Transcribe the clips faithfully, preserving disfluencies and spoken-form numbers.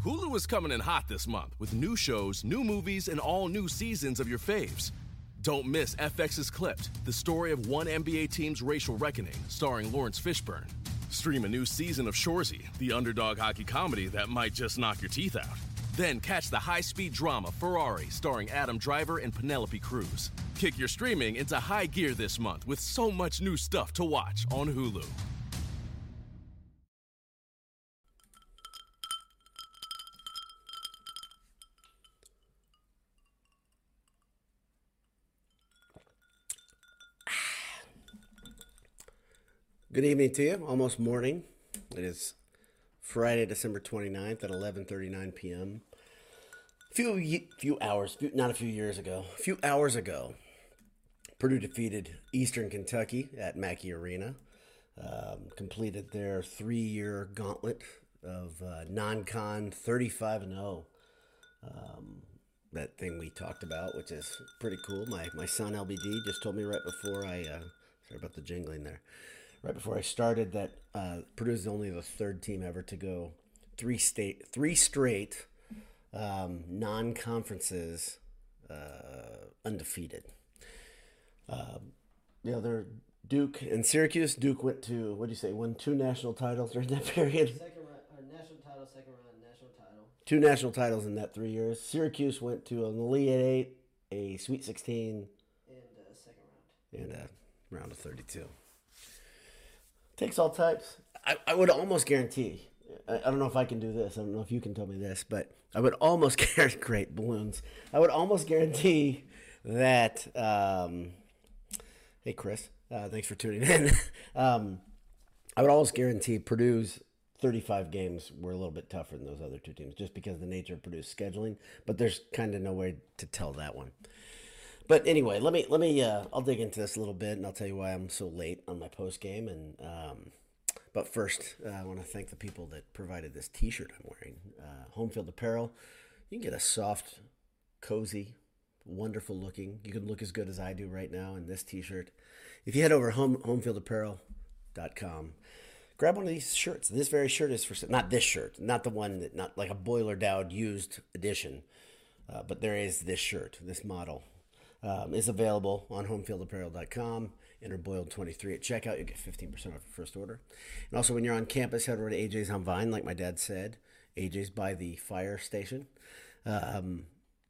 Hulu is coming in hot this month with new shows, new movies, and all new seasons of your faves. Don't miss F X's Clipped, the story of one N B A team's racial reckoning, starring Lawrence Fishburne. Stream a new season of Shoresy, the underdog hockey comedy that might just knock your teeth out. Then catch the high-speed drama Ferrari, starring Adam Driver and Penelope Cruz. Kick your streaming into high gear this month with so much new stuff to watch on Hulu. Good evening to you. Almost morning. It is Friday, December twenty-ninth at eleven thirty-nine p.m. A few, few hours, few, not a few years ago, a few hours ago, Purdue defeated Eastern Kentucky at Mackey Arena, um, completed their three-year gauntlet of uh, non-con thirty-five and oh. Um, that thing we talked about, which is pretty cool. My my son L B D just told me right before I, uh, sorry about the jingling there, right before I started that uh, Purdue is only the third team ever to go three state, three straight um, non-conferences uh, undefeated. Uh, you know, they're Duke and Syracuse. Duke went to, what do you say, won two national titles during that period? Second round, or national title, second round, national title. Two national titles in that three years. Syracuse went to an Elite Eight, a Sweet sixteen, and a second round. And a round of thirty-two. Takes all types. I, I would almost guarantee, I, I don't know if I can do this, I don't know if you can tell me this, but I would almost guarantee, great balloons, I would almost guarantee that, um, hey Chris, uh, thanks for tuning in. um, I would almost guarantee Purdue's thirty-five games were a little bit tougher than those other two teams, just because of the nature of Purdue's scheduling, but there's kind of no way to tell that one. But anyway, let me let me uh, I'll dig into this a little bit, and I'll tell you why I'm so late on my post game. And um, but first, uh, I want to thank the people that provided this T-shirt I'm wearing. Uh, Home Field Apparel. You can get a soft, cozy, wonderful looking. You can look as good as I do right now in this T-shirt. If you head over home homefield apparel dot com, grab one of these shirts. This very shirt is for not this shirt, not the one that not like a Boiler Dowd used edition, uh, but there is this shirt, this model. Um, is available on homefield apparel dot com. Enter Boiled twenty-three at checkout. You'll get fifteen percent off your first order. And also, when you're on campus, head over to A J's on Vine, like my dad said. A J's by the fire station. Um,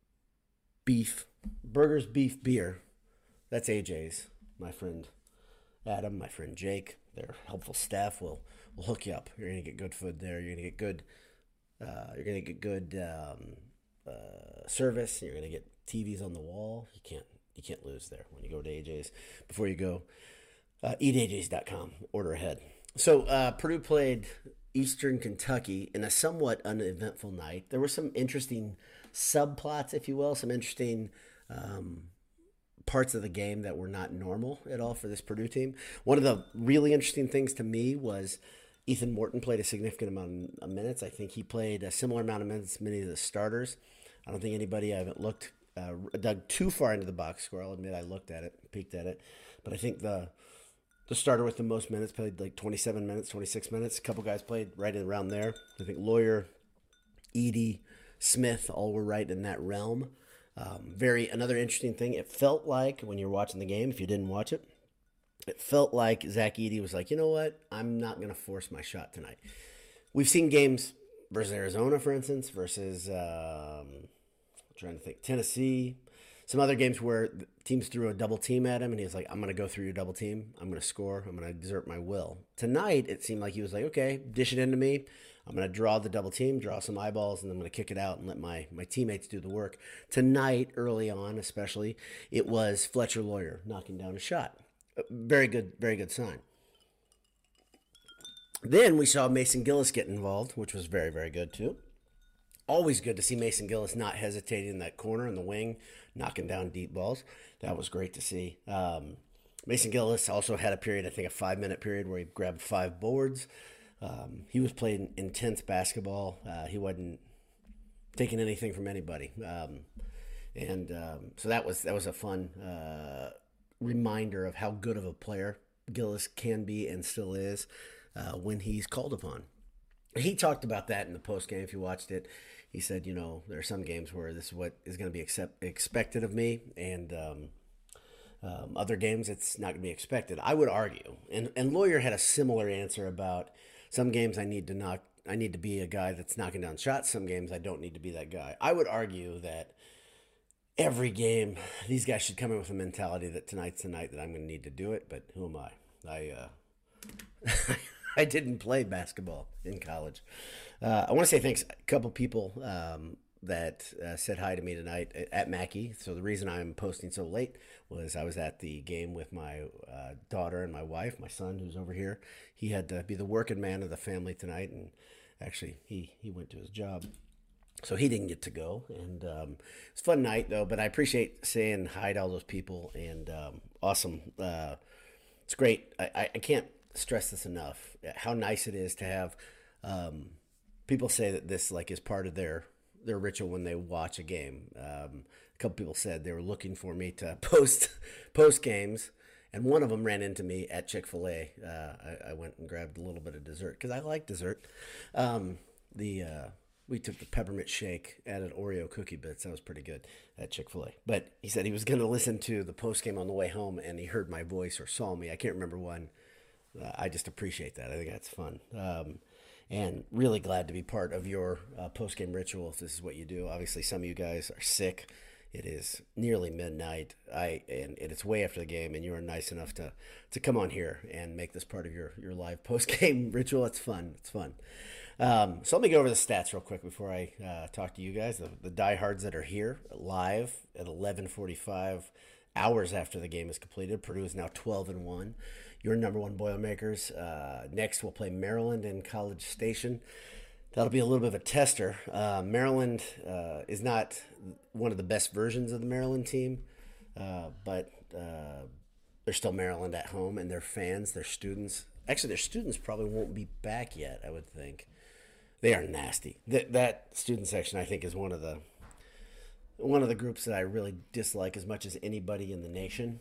beef, burgers, beef, beer. That's A J's. My friend Adam, my friend Jake, their helpful staff will will hook you up. You're gonna get good food there. You're gonna get good. Uh, you're gonna get good um, uh, service. You're gonna get T Vs on the wall. You can't you can't lose there when you go to A J's. Before you go, uh, eat A J's dot com. Order ahead. So uh, Purdue played Eastern Kentucky in a somewhat uneventful night. There were some interesting subplots, if you will, some interesting um, parts of the game that were not normal at all for this Purdue team. One of the really interesting things to me was Ethan Morton played a significant amount of minutes. I think he played a similar amount of minutes as many of the starters. I don't think anybody, I haven't looked Uh, dug too far into the box score. I'll admit I looked at it, peeked at it. But I think the the starter with the most minutes played like twenty-seven minutes, twenty-six minutes. A couple guys played right around there. I think Lawyer, Edey, Smith, all were right in that realm. Um, very another interesting thing, it felt like when you're watching the game, if you didn't watch it, it felt like Zach Edey was like, you know what, I'm not going to force my shot tonight. We've seen games versus Arizona, for instance, versus... Um, trying to think, Tennessee, some other games where the teams threw a double team at him, and he was like, I'm going to go through your double team. I'm going to score. I'm going to exert my will. Tonight, it seemed like he was like, okay, dish it into me. I'm going to draw the double team, draw some eyeballs, and I'm going to kick it out and let my, my teammates do the work. Tonight, early on especially, it was Fletcher Lawyer knocking down a shot. Very good, very good sign. Then we saw Mason Gillis get involved, which was very, very good too. Always good to see Mason Gillis not hesitating in that corner in the wing, knocking down deep balls. That was great to see. Um, Mason Gillis also had a period, I think a five-minute period, where he grabbed five boards. Um, he was playing intense basketball. Uh, he wasn't taking anything from anybody. Um, and um, so that was that was a fun uh, reminder of how good of a player Gillis can be and still is uh, when he's called upon. he talked about that in the post game. If you watched it, he said, you know, there are some games where this is what is going to be accept, expected of me, and um, um, other games it's not going to be expected. I would argue, and and Lawyer had a similar answer about some games I need to knock. I need to be a guy that's knocking down shots. Some games I don't need to be that guy. I would argue that every game, these guys should come in with a mentality that tonight's the night that I'm going to need to do it. But who am I? I uh, I didn't play basketball in college. Uh, I want to say thanks. A couple people um, that uh, said hi to me tonight at Mackey. So the reason I'm posting so late was I was at the game with my uh, daughter and my wife, my son who's over here. He had to be the working man of the family tonight, and actually he, he went to his job. So he didn't get to go, and um, it's a fun night, though, but I appreciate saying hi to all those people, and um, awesome. Uh, it's great. I, I can't stress this enough, how nice it is to have um, people say that this like is part of their, their ritual when they watch a game. Um, a couple people said they were looking for me to post post games, and one of them ran into me at Chick-fil-A. Uh, I, I went and grabbed a little bit of dessert, because I like dessert. Um, the... Uh, We took the peppermint shake, added Oreo cookie bits. That was pretty good at Chick-fil-A. But he said he was going to listen to the postgame on the way home, and he heard my voice or saw me. I can't remember when. Uh, I just appreciate that. I think that's fun. Um, and really glad to be part of your uh, postgame ritual if this is what you do. Obviously, some of you guys are sick. It is nearly midnight, I and, and it's way after the game, and you are nice enough to, to come on here and make this part of your, your live postgame ritual. It's fun. It's fun. Um, so let me go over the stats real quick before I uh, talk to you guys. The, the diehards that are here live at eleven forty-five, hours after the game is completed. Purdue is now twelve and one. Your number one Boilermakers. Uh, next, we'll play Maryland in College Station. That'll be a little bit of a tester. Uh, Maryland uh, is not one of the best versions of the Maryland team, uh, but uh, they're still Maryland at home, and their fans, their students. Actually, their students probably won't be back yet, I would think. They are nasty. That that student section, I think, is one of the one of the groups that I really dislike as much as anybody in the nation.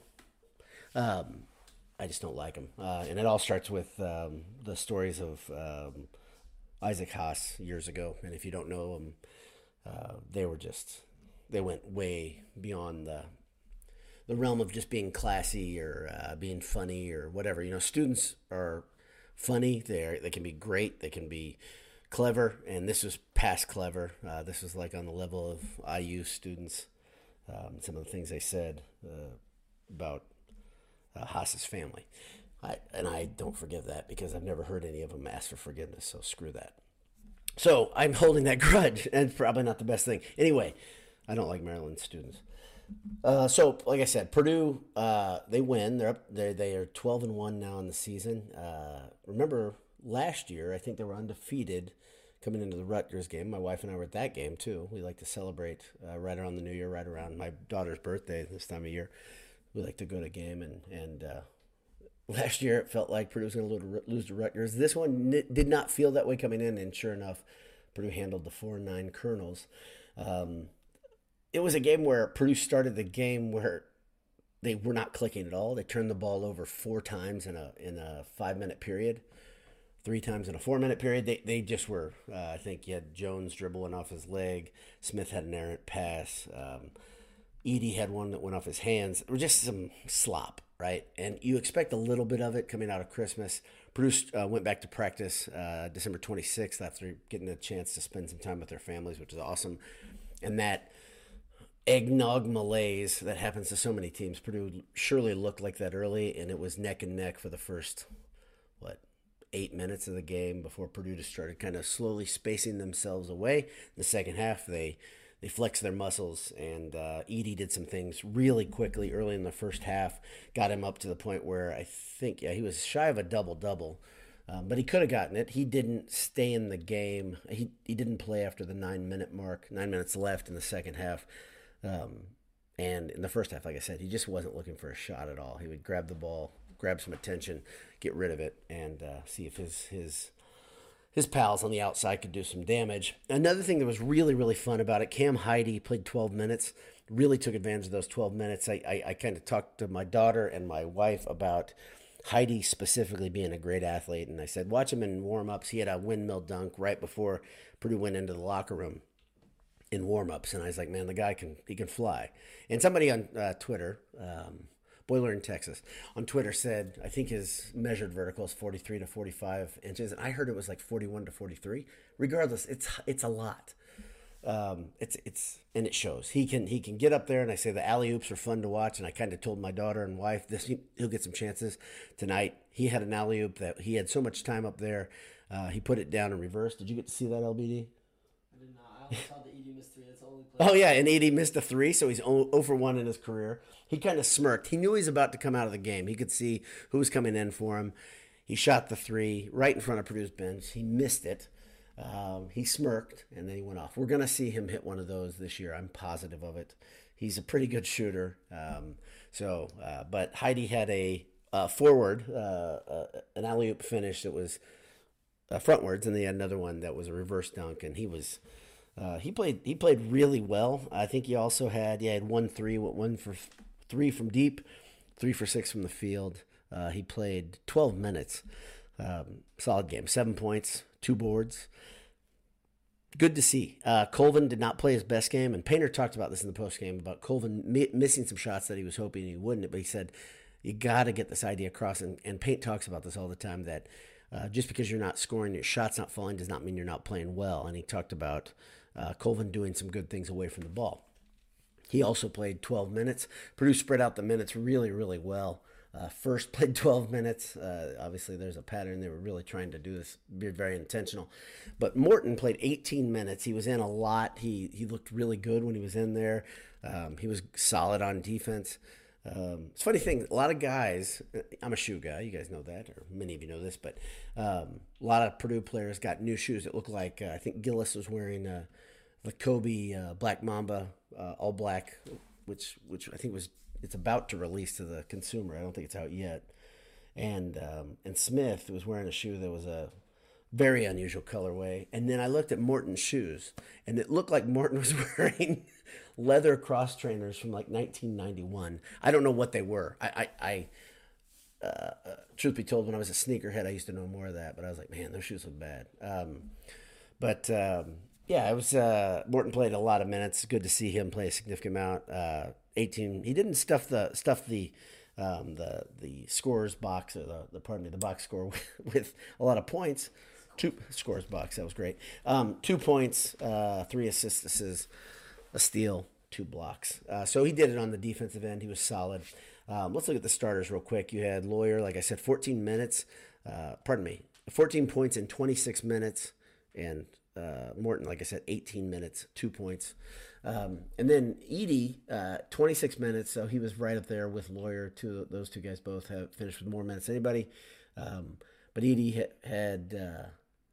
Um, I just don't like them, uh, and it all starts with um, the stories of um, Isaac Haas years ago. And if you don't know them, uh, they were just they went way beyond the the realm of just being classy or uh, being funny or whatever. You know, students are funny. They they can be great. They can be clever, and this was past clever. Uh, this was like on the level of I U students. Um, some of the things they said uh, about uh, Haas's family. I, and I don't forgive that because I've never heard any of them ask for forgiveness, so screw that. So I'm holding that grudge, and it's probably not the best thing. Anyway, I don't like Maryland students. Uh, so, like I said, Purdue, uh, they win. They're up. They they are twelve and one now in the season. Uh, remember last year, I think they were undefeated coming into the Rutgers game. My wife and I were at that game too. We like to celebrate uh, right around the New Year, right around my daughter's birthday this time of year. We like to go to a game, and and uh, last year it felt like Purdue was going to lose to Rutgers. This one n- did not feel that way coming in, and sure enough, Purdue handled the four and nine Colonels. Um, It was a game where Purdue started the game where they were not clicking at all. They turned the ball over four times in a in a five minute period, three times in a four minute period. They they just were. Uh, I think you had Jones dribbling off his leg. Smith had an errant pass. Um, Edey had one that went off his hands. It was just some slop, right? And you expect a little bit of it coming out of Christmas. Purdue uh, went back to practice uh, December twenty-sixth after getting a chance to spend some time with their families, which is awesome. And that eggnog malaise that happens to so many teams. Purdue surely looked like that early, and it was neck and neck for the first, what, eight minutes of the game before Purdue just started kind of slowly spacing themselves away. In the second half, they they flexed their muscles, and uh, Edey did some things really quickly early in the first half, got him up to the point where I think, yeah, he was shy of a double-double. Um, but he could have gotten it. He didn't stay in the game. He he didn't play after the nine-minute mark, nine minutes left in the second half. Um, and in the first half, like I said, he just wasn't looking for a shot at all. He would grab the ball, grab some attention, get rid of it, and uh, see if his his his pals on the outside could do some damage. Another thing that was really, really fun about it, Cam Heide played twelve minutes, really took advantage of those twelve minutes. I, I, I kind of talked to my daughter and my wife about Heidi specifically being a great athlete. And I said, watch him in warm-ups. He had a windmill dunk right before Purdue went into the locker room in warm-ups. And I was like, man, the guy can he can fly. And somebody on uh, Twitter, um, Boiler in Texas, on Twitter said, I think his measured vertical is forty-three to forty-five inches. And I heard it was like forty-one to forty-three. Regardless, it's it's a lot. Um, it's it's and it shows. He can he can get up there, and I say the alley oops are fun to watch. And I kind of told my daughter and wife this he, he'll get some chances tonight. He had an alley oop that he had so much time up there. Uh, he put it down in reverse. Did you get to see that, L B D? I did not. I only saw the Edie miss three. That's the only play. Oh yeah, and Edie missed a three, so he's zero for one in his career. He kind of smirked. He knew he was about to come out of the game. He could see who was coming in for him. He shot the three right in front of Purdue's bench. He missed it. Um, he smirked, and then he went off. We're going to see him hit one of those this year. I'm positive of it. He's a pretty good shooter. Um, so, uh, but Heidi had a uh, forward, uh, uh, an alley-oop finish that was uh, frontwards, and they had another one that was a reverse dunk, and he was uh, he played he played really well. I think he also had yeah, he had one three, one for three from deep, three for six from the field. Uh, he played twelve minutes. Um, solid game, seven points, two boards. Good to see. Uh, Colvin did not play his best game, and Painter talked about this in the postgame about Colvin mi- missing some shots that he was hoping he wouldn't. But he said, you got to get this idea across, and, and Paint talks about this all the time, that uh, just because you're not scoring, your shot's not falling, does not mean you're not playing well. And he talked about uh, Colvin doing some good things away from the ball. He also played twelve minutes. Purdue spread out the minutes really, really well. Uh, first played twelve minutes. Uh, obviously, there's a pattern. They were really trying to do this, be very intentional. But Morton played eighteen minutes. He was in a lot. He he looked really good when he was in there. Um, he was solid on defense. Um, it's a funny thing. A lot of guys, I'm a shoe guy. You guys know that, or many of you know this. But um, a lot of Purdue players got new shoes that look like, uh, I think Gillis was wearing uh, the Kobe uh, Black Mamba, uh, all black, which which I think was, it's about to release to the consumer. I don't think it's out yet. And um, and Smith was wearing a shoe that was a very unusual colorway. And then I looked at Morton's shoes, and it looked like Morton was wearing leather cross trainers from like nineteen ninety-one. I don't know what they were. I, I, I uh, uh, truth be told, when I was a sneakerhead, I used to know more of that. But I was like, man, those shoes look bad. Um, but um, yeah, it was. Uh, Morton played a lot of minutes. Good to see him play a significant amount. Uh, eighteen. He didn't stuff the stuff the um, the the scores box, or the, the pardon me the box score with, with a lot of points. Two scores box, that was great. Um, two points, uh, three assists, a steal, two blocks. Uh, so he did it on the defensive end. He was solid. Um, let's look at the starters real quick. You had Lawyer, like I said, fourteen minutes. Uh, pardon me, fourteen points in twenty-six minutes, and uh, Morton, like I said, eighteen minutes, two points. Um, and then Edie, uh, twenty-six minutes, so he was right up there with Lawyer. Two, those two guys both have finished with more minutes than anybody. Um, but Edie had, had uh,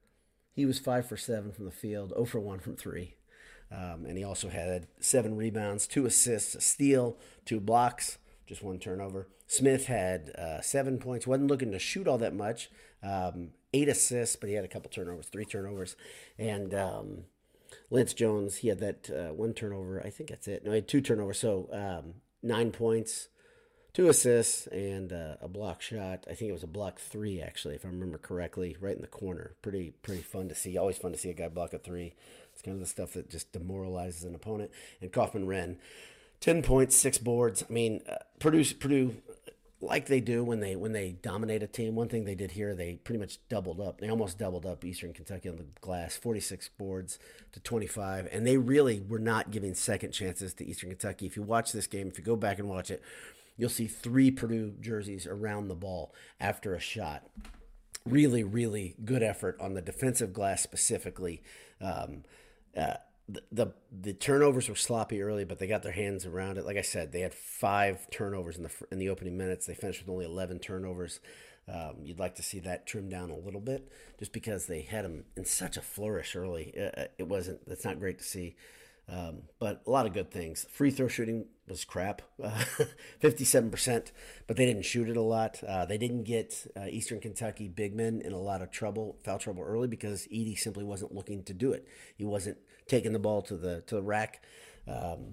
he was five for seven from the field, zero for one from three. Um, and he also had seven rebounds, two assists, a steal, two blocks, just one turnover. Smith had uh, seven points, wasn't looking to shoot all that much, um, eight assists, but he had a couple turnovers, three turnovers. And um, Lance Jones, he had that uh, one turnover. I think that's it. No, he had two turnovers, so um, nine points, two assists, and uh, a block shot. I think it was a block three, actually, if I remember correctly, right in the corner. Pretty pretty fun to see. Always fun to see a guy block a three. It's kind of the stuff that just demoralizes an opponent. And Kaufman-Renn, ten points, six boards. I mean, uh, Purdue, Purdue, like they do when they when they dominate a team. One thing they did here, they pretty much doubled up. They almost doubled up Eastern Kentucky on the glass, forty-six boards to twenty-five. And they really were not giving second chances to Eastern Kentucky. If you watch this game, if you go back and watch it, you'll see three Purdue jerseys around the ball after a shot. Really, really good effort on the defensive glass specifically. Um, uh, the, the the turnovers were sloppy early, but they got their hands around it. Like I said, they had five turnovers in the in the opening minutes. They finished with only eleven turnovers. Um, you'd like to see that trimmed down a little bit, just because they had them in such a flourish early. Uh, it wasn't. That's not great to see. Um, but a lot of good things. Free throw shooting was crap, uh, fifty-seven percent, but they didn't shoot it a lot. Uh, they didn't get uh, Eastern Kentucky big men in a lot of trouble, foul trouble early, because Edie simply wasn't looking to do it. He wasn't taking the ball to the to the rack. Um,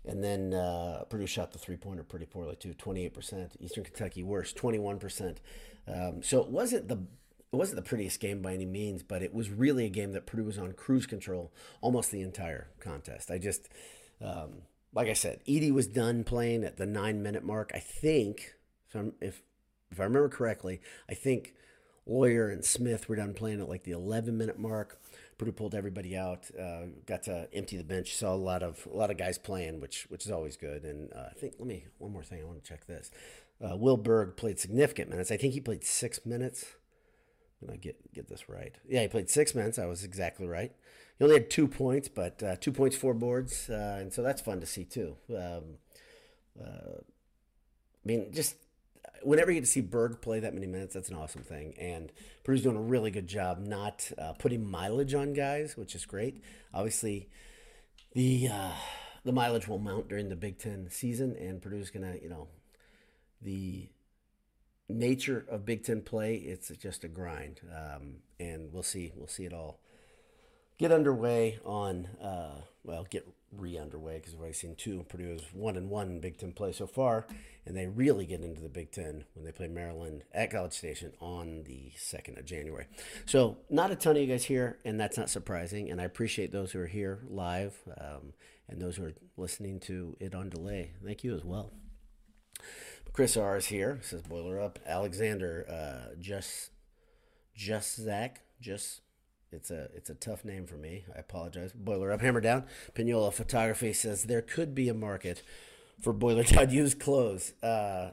And then uh, Purdue shot the three-pointer pretty poorly, too, twenty-eight percent. Eastern Kentucky worse, twenty-one percent. Um, so it wasn't the it wasn't the prettiest game by any means, but it was really a game that Purdue was on cruise control almost the entire contest. I just, um, like I said, Edey was done playing at the nine-minute mark. I think, if, I'm, if if I remember correctly, I think Lawyer and Smith were done playing at like the eleven-minute mark. Purdue pulled everybody out, uh, got to empty the bench. Saw a lot of a lot of guys playing, which which is always good. And uh, I think let me one more thing. I want to check this. Uh, Will Berg played significant minutes. I think he played six minutes. Did I get get this right? Yeah, he played six minutes. I was exactly right. He only had two points, but uh, two points, four boards, uh, and so that's fun to see too. Um, uh, I mean, just. Whenever you get to see Berg play that many minutes, that's an awesome thing. And Purdue's doing a really good job not uh, putting mileage on guys, which is great. Obviously, the uh, the mileage will mount during the Big Ten season, and Purdue's going to, you know, the nature of Big Ten play, it's just a grind. Um, and we'll see. We'll see it all get underway on, uh, well, get re-underway because we've already seen two. Purdue is one and one in Big Ten play so far, and they really get into the Big Ten when they play Maryland at College Station on the second of January. So not a ton of you guys here, and that's not surprising, and I appreciate those who are here live um, and those who are listening to it on delay. Thank you as well. Chris R. is here, says Boiler Up. Alexander, uh, just, just Zach, just... It's a it's a tough name for me. I apologize. Boiler Up, Hammer Down. Pinola Photography says there could be a market for Boiler Down used clothes. Uh,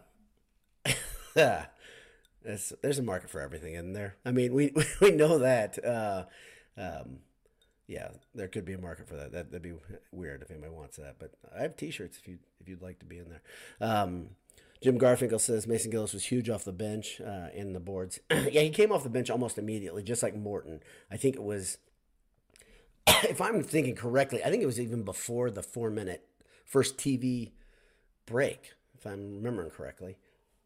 there's, there's a market for everything in there. I mean, we we know that. Uh, um, yeah, there could be a market for that. that. That'd be weird if anybody wants that. But I have T-shirts if you if you'd like to be in there. Um, Jim Garfinkel says Mason Gillis was huge off the bench uh, in the boards. Yeah, he came off the bench almost immediately, just like Morton. I think it was, if I'm thinking correctly, I think it was even before the four-minute first T V break, if I'm remembering correctly.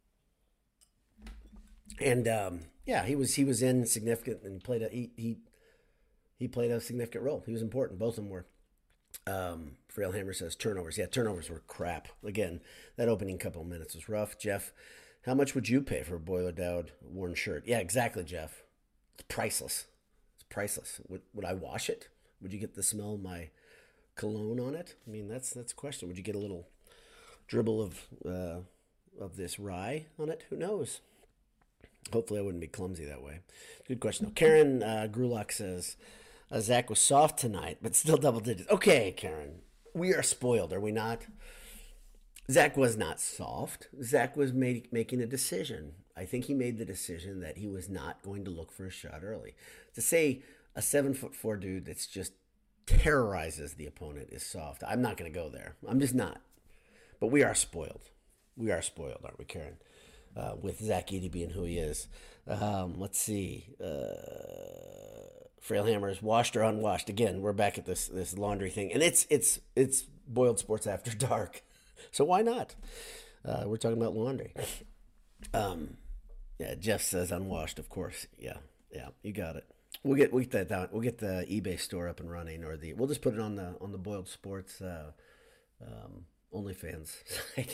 And um, yeah, he was he was in significant and played a he, he he played a significant role. He was important. Both of them were. Um, Frail Hammer says turnovers. Yeah, turnovers were crap. Again, that opening couple of minutes was rough. Jeff, how much would you pay for a Boiler Dowd worn shirt? Yeah, exactly, Jeff. It's priceless. It's priceless. Would would I wash it? Would you get the smell of my cologne on it? I mean, that's that's a question. Would you get a little dribble of uh, of this rye on it? Who knows? Hopefully, I wouldn't be clumsy that way. Good question. Though. Karen uh, Grulock says. Uh, Zach was soft tonight, but still double digits. Okay, Karen, we are spoiled, are we not? Zach was not soft. Zach was made, making a decision. I think he made the decision that he was not going to look for a shot early. To say a seven foot four dude that's just terrorizes the opponent is soft, I'm not going to go there. I'm just not. But we are spoiled. We are spoiled, aren't we, Karen? Uh, with Zach Edey being who he is. Um, let's see. Uh, Frail Hammer is washed or unwashed. Again, we're back at this this laundry thing, and it's it's it's Boiled Sports After Dark, so why not? Uh, we're talking about laundry. Um, yeah, Jeff says unwashed, of course. Yeah, yeah, you got it. We'll get we get that down. We'll get the eBay store up and running, or the we'll just put it on the on the Boiled Sports uh, um, OnlyFans site.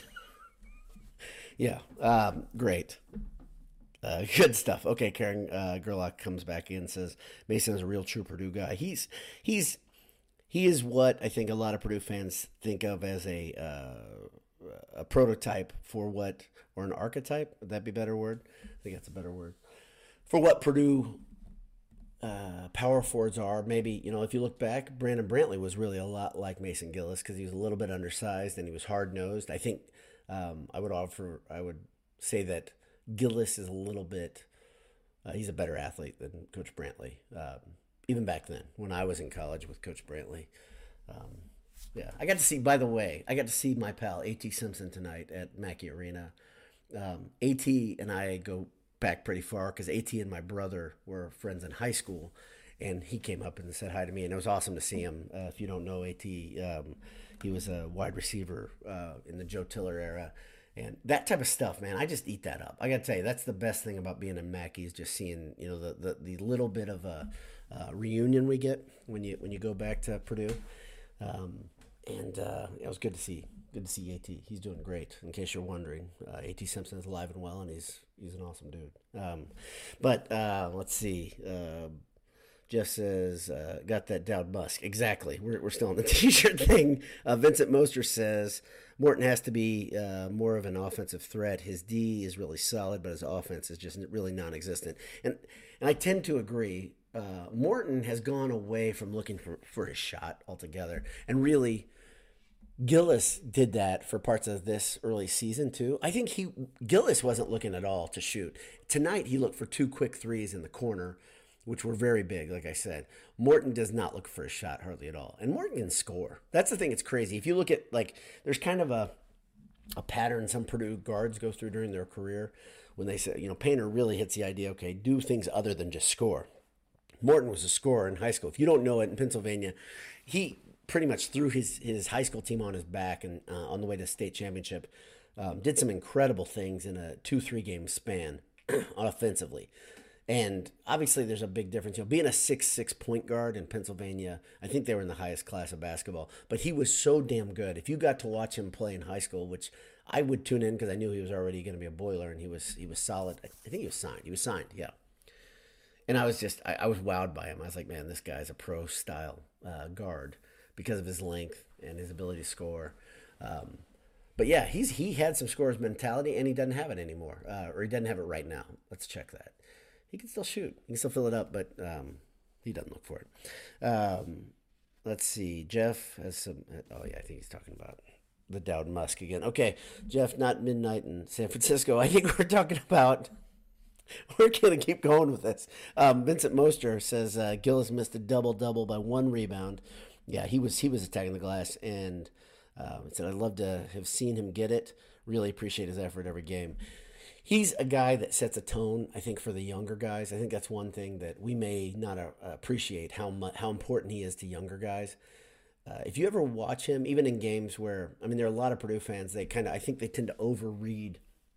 Yeah, um, great. Uh, good stuff. Okay, Karen uh, Gerlach comes back in and says Mason's a real true Purdue guy. He's he's he is what I think a lot of Purdue fans think of as a uh, a prototype for what, or an archetype. Would that be a better word? I think that's a better word for what Purdue uh, power forwards are. Maybe, you know, if you look back, Brandon Brantley was really a lot like Mason Gillis because he was a little bit undersized and he was hard nosed. I think um, I would offer I would say that Gillis is a little bit, uh, he's a better athlete than Coach Brantley, um, even back then when I was in college with Coach Brantley. Um, yeah, I got to see, by the way, I got to see my pal A T Simpson tonight at Mackey Arena. Um, AT and I go back pretty far because AT and my brother were friends in high school, and he came up and said hi to me, and it was awesome to see him. Uh, if you don't know AT, um, he was a wide receiver uh, in the Joe Tiller era. And that type of stuff, man, I just eat that up. I got to tell you, that's the best thing about being in Mackey is just seeing, you know, the, the, the little bit of a uh, reunion we get when you when you go back to Purdue. Um, and uh, it was good to see good to see AT. He's doing great. In case you're wondering, uh, AT Simpson is alive and well, and he's he's an awesome dude. Um, but uh, let's see. Uh, Jeff says, uh, got that Dowd Musk. Exactly. We're, we're still on the T-shirt thing. Uh, Vincent Moster says, Morton has to be uh, more of an offensive threat. His D is really solid, but his offense is just really non-existent. And, and I tend to agree. Uh, Morton has gone away from looking for, for his shot altogether. And really, Gillis did that for parts of this early season, too. I think he Gillis wasn't looking at all to shoot. Tonight, he looked for two quick threes in the corner, which were very big, like I said. Morton does not look for a shot hardly at all. And Morton can score. That's the thing that's crazy. If you look at, like, there's kind of a a pattern some Purdue guards go through during their career when they say, you know, Painter really hits the idea, okay, do things other than just score. Morton was a scorer in high school. If you don't know it, in Pennsylvania, he pretty much threw his, his high school team on his back and uh, on the way to state championship, um, did some incredible things in a two, three game span offensively. And obviously there's a big difference. You know, being a six six point guard in Pennsylvania, I think they were in the highest class of basketball. But he was so damn good. If you got to watch him play in high school, which I would tune in because I knew he was already going to be a Boiler, and he was he was solid. I think he was signed. He was signed, yeah. And I was just, I, I was wowed by him. I was like, man, this guy's a pro-style uh, guard because of his length and his ability to score. Um, but yeah, he's he had some scorer's mentality, and he doesn't have it anymore, uh, or he doesn't have it right now. Let's check that. He can still shoot. He can still fill it up, but um, he doesn't look for it. Um, let's see. Jeff has some. Oh, yeah, I think he's talking about the Dowd Musk again. Okay, Jeff, not midnight in San Francisco. I think we're talking about. We're going to keep going with this. Um, Vincent Moster says uh, Gillis missed a double-double by one rebound. Yeah, he was he was attacking the glass, and um, said, I'd love to have seen him get it. Really appreciate his effort every game. He's a guy that sets a tone, I think, for the younger guys. I think that's one thing that we may not uh, appreciate, how much, how important he is to younger guys. Uh, if you ever watch him, even in games where, I mean, there are a lot of Purdue fans, they kind of, I think they tend to overread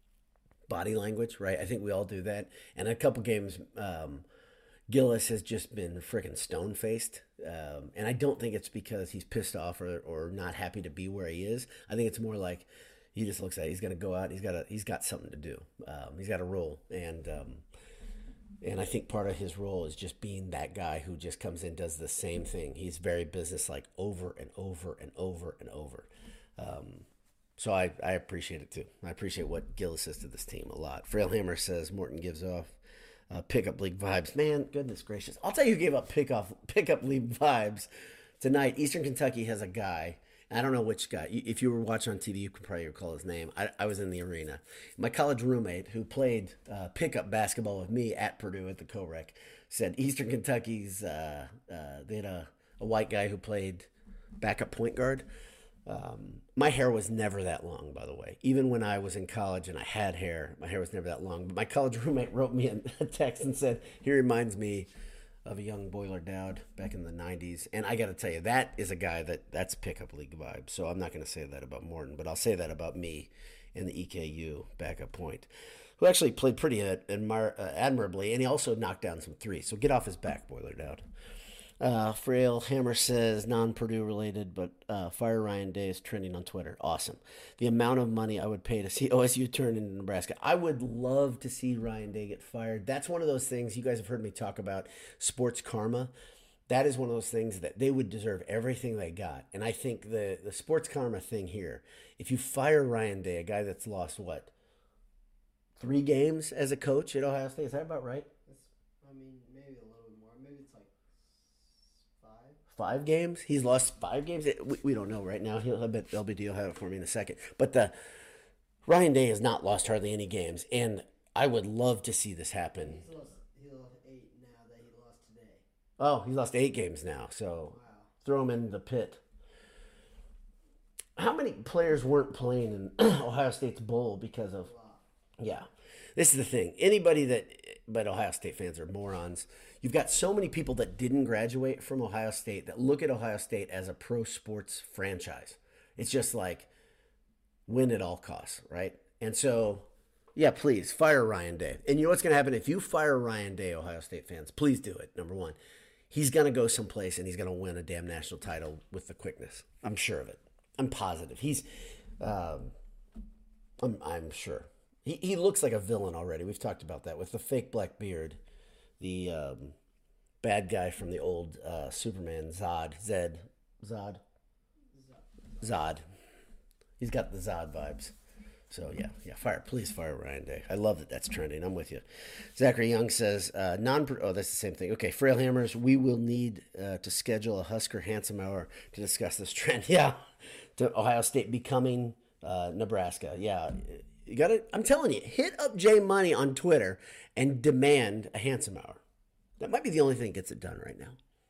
body language, right? I think we all do that. And a couple games, um, Gillis has just been freaking stone-faced. Um, and I don't think it's because he's pissed off or, or not happy to be where he is. I think it's more like, he just looks at it. He's going to go out. He's got a, he's got something to do. Um, he's got a role, and um, and I think part of his role is just being that guy who just comes in, does the same thing. He's very businesslike over and over and over and over. Um, so I, I appreciate it too. I appreciate what Gillis says to this team a lot. Frailhammer says Morton gives off uh, pickup league vibes. Man, goodness gracious! I'll tell you who gave up pick off pickup league vibes tonight. Eastern Kentucky has a guy. I don't know which guy. If you were watching on T V, you could probably recall his name. I, I was in the arena. My college roommate, who played uh, pickup basketball with me at Purdue at the Co-Rec, said Eastern Kentucky's, uh, uh, they had a, a white guy who played backup point guard. Um, my hair was never that long, by the way. Even when I was in college and I had hair, my hair was never that long. But my college roommate wrote me a text and said, he reminds me of a young Boiler Dowd back in the nineties. And I got to tell you, that is a guy that that's pickup league vibe. So I'm not going to say that about Morton, but I'll say that about me in the E K U backup point, who actually played pretty admir- uh, admirably, and he also knocked down some threes. So get off his back, Boiler Dowd. Uh, Frail Hammer says, non-Purdue related, but uh, Fire Ryan Day is trending on Twitter. Awesome. The amount of money I would pay to see O S U turn into Nebraska. I would love to see Ryan Day get fired. That's one of those things, you guys have heard me talk about sports karma. That is one of those things that they would deserve everything they got. And I think the, the sports karma thing here, if you fire Ryan Day, a guy that's lost, what, three games as a coach at Ohio State, is that about right? I mean, maybe a little bit more. Maybe it's like five. Five games? He's lost five games? We, we don't know right now. He'll, I bet L B D will have it for me in a second. But the Ryan Day has not lost hardly any games, and I would love to see this happen. He's lost, he lost eight now that he lost today. Oh, he's lost eight games now, so Wow. throw him in the pit. How many players weren't playing in Ohio State's bowl because of... Yeah, this is the thing. Anybody that... But Ohio State fans are morons. You've got so many people that didn't graduate from Ohio State that look at Ohio State as a pro sports franchise. It's just like win at all costs, right? And so, yeah, please, fire Ryan Day. And you know what's going to happen? If you fire Ryan Day, Ohio State fans, please do it, number one. He's going to go someplace and he's going to win a damn national title with the quickness. I'm sure of it. I'm positive. He's Um, I'm, I'm sure. He, he looks like a villain already. We've talked about that with the fake black beard. The um, bad guy from the old uh, Superman, Zod. Zed. Zod? Zod. He's got the Zod vibes. So, yeah, yeah, fire. Please fire Ryan Day. I love that that's trending. I'm with you. Zachary Young says, uh, non. Oh, that's the same thing. Okay, Frail Hammers, we will need uh, to schedule a Husker Handsome Hour to discuss this trend. Yeah, to Ohio State becoming uh, Nebraska. Yeah, you got to, I'm telling you, hit up Jay Money on Twitter and demand a Handsome Hour. That might be the only thing that gets it done right now.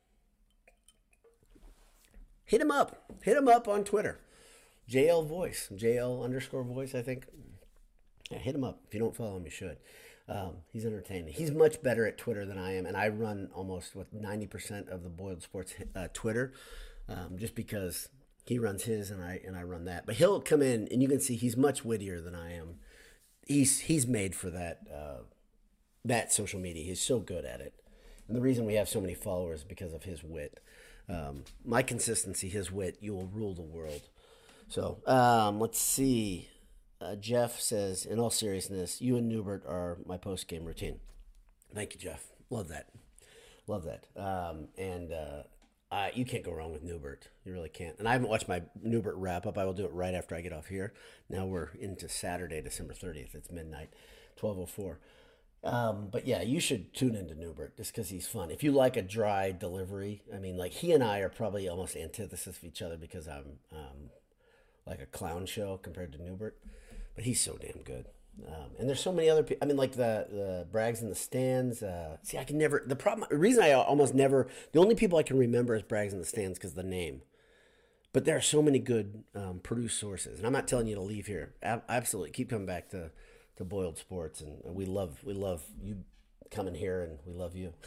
Hit him up. Hit him up on Twitter. J L Voice, J L underscore voice, I think. Yeah, hit him up. If you don't follow him, you should. Um, he's entertaining. He's much better at Twitter than I am, and I run almost what ninety percent of the Boiled Sports uh, Twitter, um, just because he runs his and I and I run that. But he'll come in, and you can see he's much wittier than I am. He's he's made for that uh, that social media. He's so good at it, and the reason we have so many followers is because of his wit. Um, my consistency, his wit, you will rule the world. So, um, let's see. Uh, Jeff says, in all seriousness, you and Newbert are my post-game routine. Thank you, Jeff. Love that. Love that. Um, and uh, I, you can't go wrong with Newbert. You really can't. And I haven't watched my Newbert wrap-up. I will do it right after I get off here. Now we're into Saturday, December thirtieth. It's midnight, twelve oh four. Um, but yeah, you should tune into Newbert just because he's fun. If you like a dry delivery, I mean, like he and I are probably almost antithesis of each other because I'm um, like a clown show compared to Newbert, but he's so damn good. Um, and there's so many other people. I mean, like the, the Braggs in the Stands. Uh, see, I can never, the problem, the reason I almost never, the only people I can remember is Braggs in the Stands because of the name. But there are so many good um, produced sources. And I'm not telling you to leave here. A- absolutely. Keep coming back to, to Boiled Sports. And we love, we love you coming here and we love you.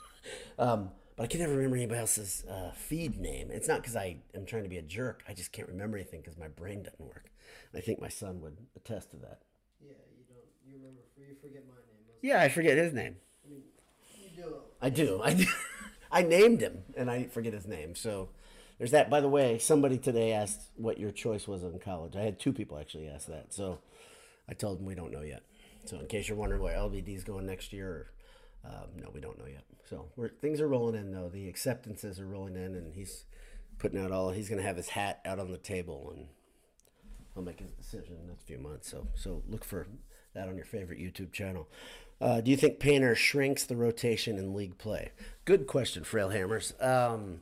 um, But I can never remember anybody else's uh, feed name. It's not because I am trying to be a jerk. I just can't remember anything because my brain doesn't work. And I think my son would attest to that. Yeah, you don't. You remember? You forget my name. Most Yeah, I forget his name. I mean, you do. I do. I do. I named him, and I forget his name. So there's that. By the way, somebody today asked what your choice was in college. I had two people actually ask that. So I told them we don't know yet. So in case you're wondering where L B D is going next year, or, um, no, we don't know yet. So we're, things are rolling in, though. The acceptances are rolling in, and he's putting out all. He's going to have his hat out on the table, and I'll make his decision in the next few months. So so look for that on your favorite YouTube channel. Uh, do you think Painter shrinks the rotation in league play? Good question, Frail Hammers. Um,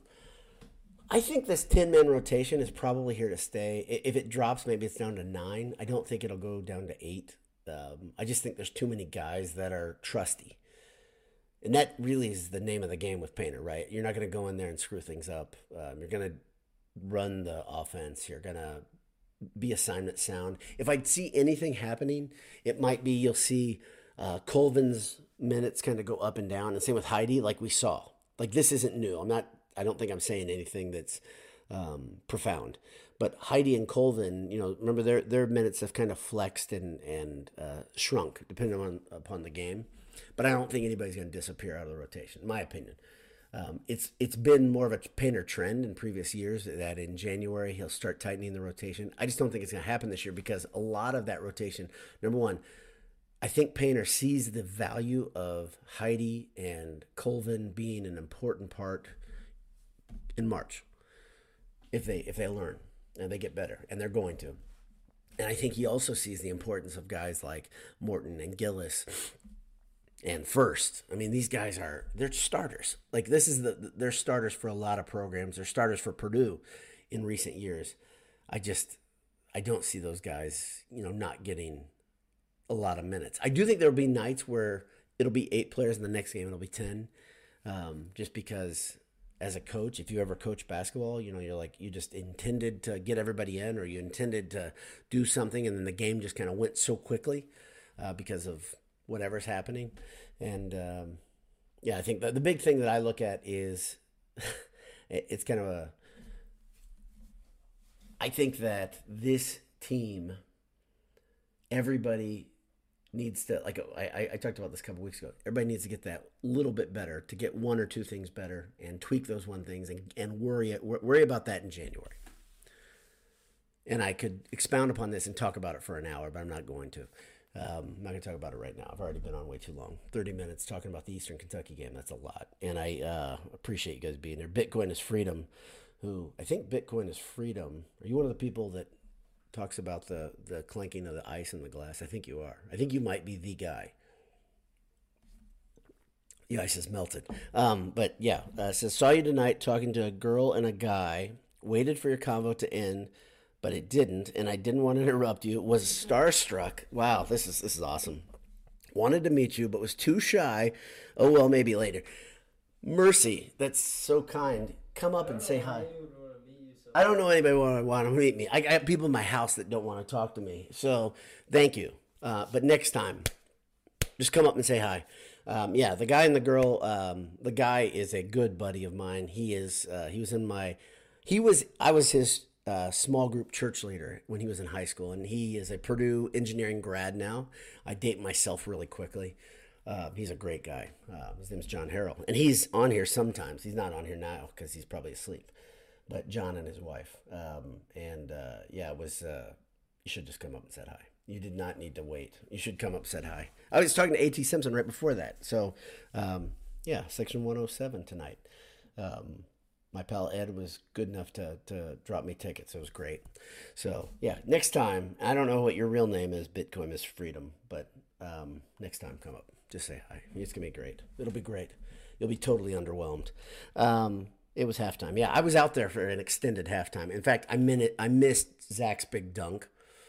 I think this ten-man rotation is probably here to stay. If it drops, maybe it's down to nine. I don't think it'll go down to eight. Um, I just think there's too many guys that are trusty. And that really is the name of the game with Painter, right? You're not going to go in there and screw things up. Um, you're going to run the offense. You're going to be assignment sound. If I see anything happening, it might be you'll see uh, Colvin's minutes kind of go up and down. And same with Heidi, like we saw. Like this isn't new. I'm not, I don't think I'm saying anything that's um, profound. But Heidi and Colvin, you know, remember their their minutes have kind of flexed and, and uh, shrunk depending on upon the game. But I don't think anybody's going to disappear out of the rotation, in my opinion. Um, it's it's been more of a Painter trend in previous years that in January he'll start tightening the rotation. I just don't think it's going to happen this year because a lot of that rotation, number one, I think Painter sees the value of Heidi and Colvin being an important part in March if they if they learn and they get better, and they're going to. And I think he also sees the importance of guys like Morton and Gillis and First. I mean, these guys are, they're starters. Like this is the, they're starters for a lot of programs. They're starters for Purdue in recent years. I just, I don't see those guys, you know, not getting a lot of minutes. I do think there'll be nights where it'll be eight players in the next game. It'll be ten. Um, just because as a coach, if you ever coach basketball, you know, you're like, you just intended to get everybody in, or you intended to do something. And then the game just kind of went so quickly uh, because of whatever's happening. And um, yeah, I think the, the big thing that I look at is it, it's kind of a, I think that this team, everybody needs to, like I, I talked about this a couple weeks ago, everybody needs to get that little bit better, to get one or two things better and tweak those one things and, and worry, worry about that in January. and I could expound upon this and talk about it for an hour, but I'm not going to. Um, I'm not going to talk about it right now. I've already been on way too long. thirty minutes talking about the Eastern Kentucky game. That's a lot. And I uh, appreciate you guys being there. Bitcoin is Freedom, who I think Bitcoin is Freedom. Are you one of the people that talks about the, the clanking of the ice in the glass? I think you are. I think you might be the guy. The ice is melted. Um, but yeah, uh, it says, saw you tonight talking to a girl and a guy. Waited for your convo to end, but it didn't, and I didn't want to interrupt you. Was starstruck. Wow, this is this is awesome. Wanted to meet you, but was too shy. Oh, well, maybe later. Mercy, that's so kind. Come up and say hi. I don't know anybody want, want to meet me. I, I have people in my house that don't want to talk to me. So thank you. Uh, but next time, just come up and say hi. Um, yeah, the guy and the girl, um, the guy is a good buddy of mine. He is, uh, he was in my, he was, I was his uh, small group church leader when he was in high school, and he is a Purdue engineering grad now. I date myself really quickly. Uh, he's a great guy. Uh, his name's John Harrell, and he's on here sometimes. He's not on here now because he's probably asleep. But John and his wife, um, and uh, yeah, it was. Uh, you should just come up and said hi. You did not need to wait. You should come up and said hi. I was talking to A T Simpson right before that. So um, yeah, section one oh seven tonight. Um, my pal Ed was good enough to to drop me tickets. It was great. So yeah, next time. I don't know what your real name is. Bitcoin is Freedom, but um, next time come up. Just say hi. It's gonna be great. It'll be great. You'll be totally underwhelmed. Um, It was halftime. Yeah, I was out there for an extended halftime. In fact, I min- I missed Zach's big dunk.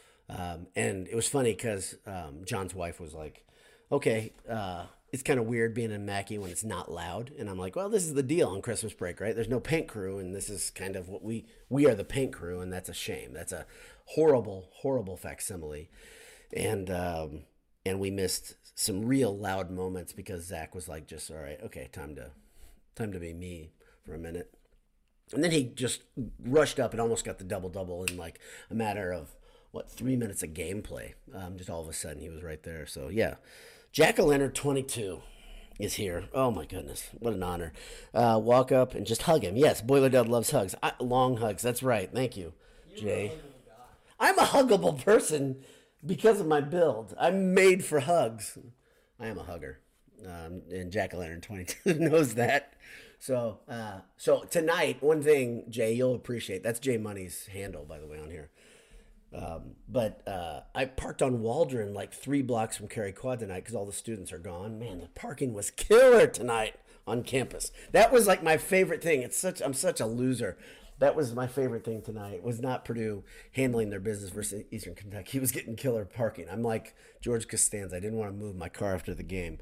Um, and it was funny because um, John's wife was like, okay, uh, it's kind of weird being in Mackey when it's not loud. And I'm like, well, this is the deal on Christmas break, right? There's no paint crew, and this is kind of what we, we are the paint crew, and that's a shame. That's a horrible, horrible facsimile. And, um, and we missed some real loud moments because Zach was like, just, all right, okay, time to, time to be me for a minute. And then he just rushed up and almost got the double-double in like a matter of, what, three minutes of gameplay. Um, just all of a sudden he was right there. So, yeah. Jack-O-Lantern twenty-two is here. Oh, my goodness. What an honor. Uh, walk up and just hug him. Yes, Boiler Dud loves hugs. I, long hugs. That's right. Thank you, You're Jay. I'm a huggable person because of my build. I'm made for hugs. I am a hugger. Um, and Jack-O-Lantern twenty-two knows that. So, uh, so tonight, one thing, Jay, you'll appreciate. That's Jay Money's handle, by the way, on here. Um, but uh, I parked on Waldron, like three blocks from Cary Quad tonight because all the students are gone. Man, the parking was killer tonight on campus. That was like my favorite thing. It's such I'm such a loser. That was my favorite thing tonight. Was not Purdue handling their business versus Eastern Kentucky. He was getting killer parking. I'm like George Costanza. I didn't want to move my car after the game.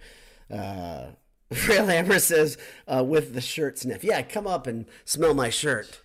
Uh, Rail Hammer says, uh, with the shirt sniff. Yeah, come up and smell my shirt.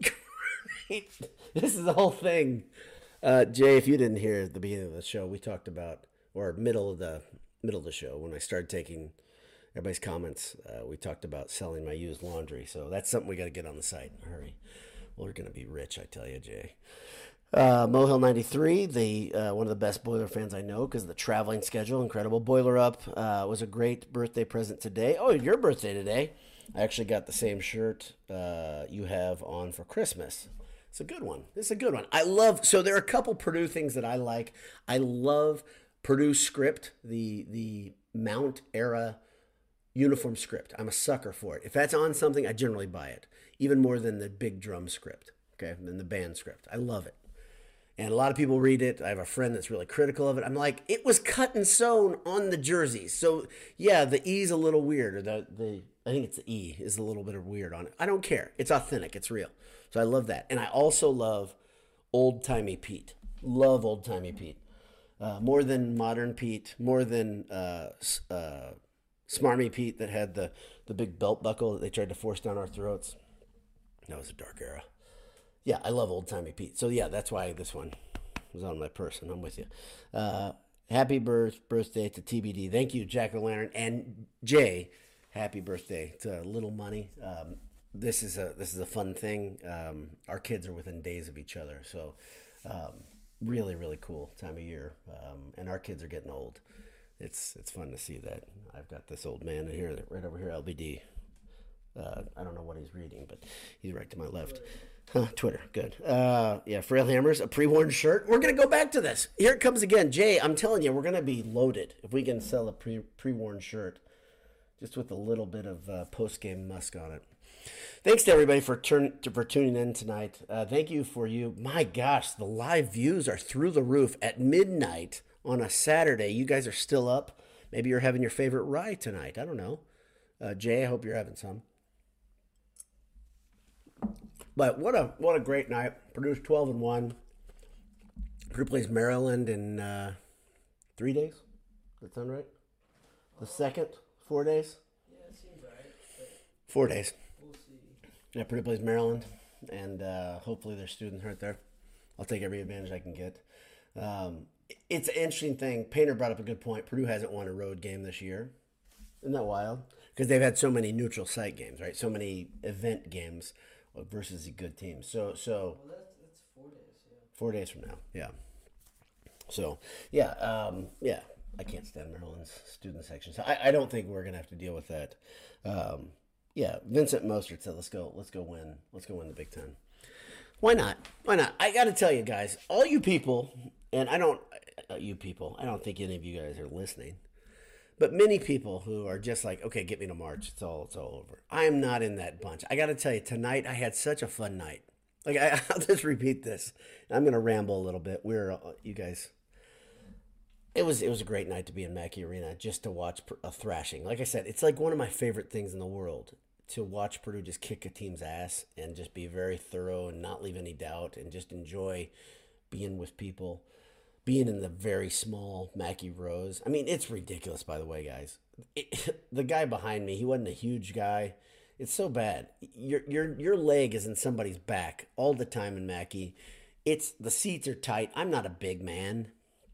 This is the whole thing. Uh, Jay, if you didn't hear at the beginning of the show, we talked about, or middle of the middle of the show, when I started taking everybody's comments, uh, we talked about selling my used laundry. So that's something we got to get on the site in a hurry. We're going to be rich, I tell you, Jay. Uh, Mohill ninety-three, the uh, one of the best Boiler fans I know because of the traveling schedule. Incredible. Boiler Up uh, was a great birthday present today. Oh, your birthday today. I actually got the same shirt uh, you have on for Christmas. It's a good one. It's a good one. I love, so there are a couple Purdue things that I like. I love Purdue script, the the Mount era uniform script. I'm a sucker for it. If that's on something, I generally buy it, even more than the big drum script, okay, than the band script. I love it. And a lot of people read it. I have a friend that's really critical of it. I'm like, it was cut and sewn on the jerseys. So, yeah, the E's a little weird. Or the, the I think it's the E is a little bit of weird on it. I don't care. It's authentic. It's real. So I love that. And I also love old-timey Pete. Love old-timey Pete. Uh, more than modern Pete. More than uh, uh, smarmy Pete that had the, the big belt buckle that they tried to force down our throats. That was a dark era. Yeah, I love old-timey Pete. So, yeah, that's why this one was on my purse, and I'm with you. Uh, happy birth, birthday to T B D. Thank you, Jack-O-Lantern. And Jay, happy birthday to Little Money. Um, this is a this is a fun thing. Um, our kids are within days of each other. So, um, really, really cool time of year. Um, and our kids are getting old. It's it's fun to see that. I've got this old man here, right over here, L B D. Uh, I don't know what he's reading, but he's right to my left. Huh, Twitter, good. Uh, yeah, Frail Hammers, a pre-worn shirt. We're gonna go back to this. Here it comes again, Jay. I'm telling you, we're gonna be loaded if we can sell a pre pre-worn shirt, just with a little bit of uh, post-game musk on it. Thanks to everybody for turn for tuning in tonight. Uh, thank you for you. My gosh, the live views are through the roof at midnight on a Saturday. You guys are still up. Maybe you're having your favorite rye tonight. I don't know. Uh, Jay, I hope you're having some. But what a what a great night. Purdue's twelve and one. Purdue plays Maryland in uh, three days. Does that sound right? The second, four days. Yeah, it seems right. Four days. We'll see. Yeah, Purdue plays Maryland, and uh, hopefully there's students hurt there. I'll take every advantage I can get. Um, it's an interesting thing. Painter brought up a good point. Purdue hasn't won a road game this year. Isn't that wild? Because they've had so many neutral site games, right? So many event games versus a good team. So, so Well, that's, that's four days, yeah. four days from now, yeah. So, yeah, um, yeah. I can't stand Maryland's student section, so I, I don't think we're gonna have to deal with that. Um, yeah, Vincent Mostert said, "Let's go, let's go win, let's go win the Big Ten." Why not? Why not? I got to tell you guys, all you people, and I don't, uh, you people, I don't think any of you guys are listening. But many people who are just like, okay, get me to March. It's all, it's all over. I am not in that bunch. I got to tell you, tonight I had such a fun night. Like I, I'll just repeat this. I'm gonna ramble a little bit. We're, uh, you guys. It was, it was a great night to be in Mackey Arena just to watch a thrashing. Like I said, it's like one of my favorite things in the world to watch Purdue just kick a team's ass and just be very thorough and not leave any doubt and just enjoy being with people. Being in the very small Mackey rows. I mean, it's ridiculous, by the way, guys. It, the guy behind me, he wasn't a huge guy. It's so bad. Your your your leg is in somebody's back all the time in Mackey. It's the seats are tight. I'm not a big man.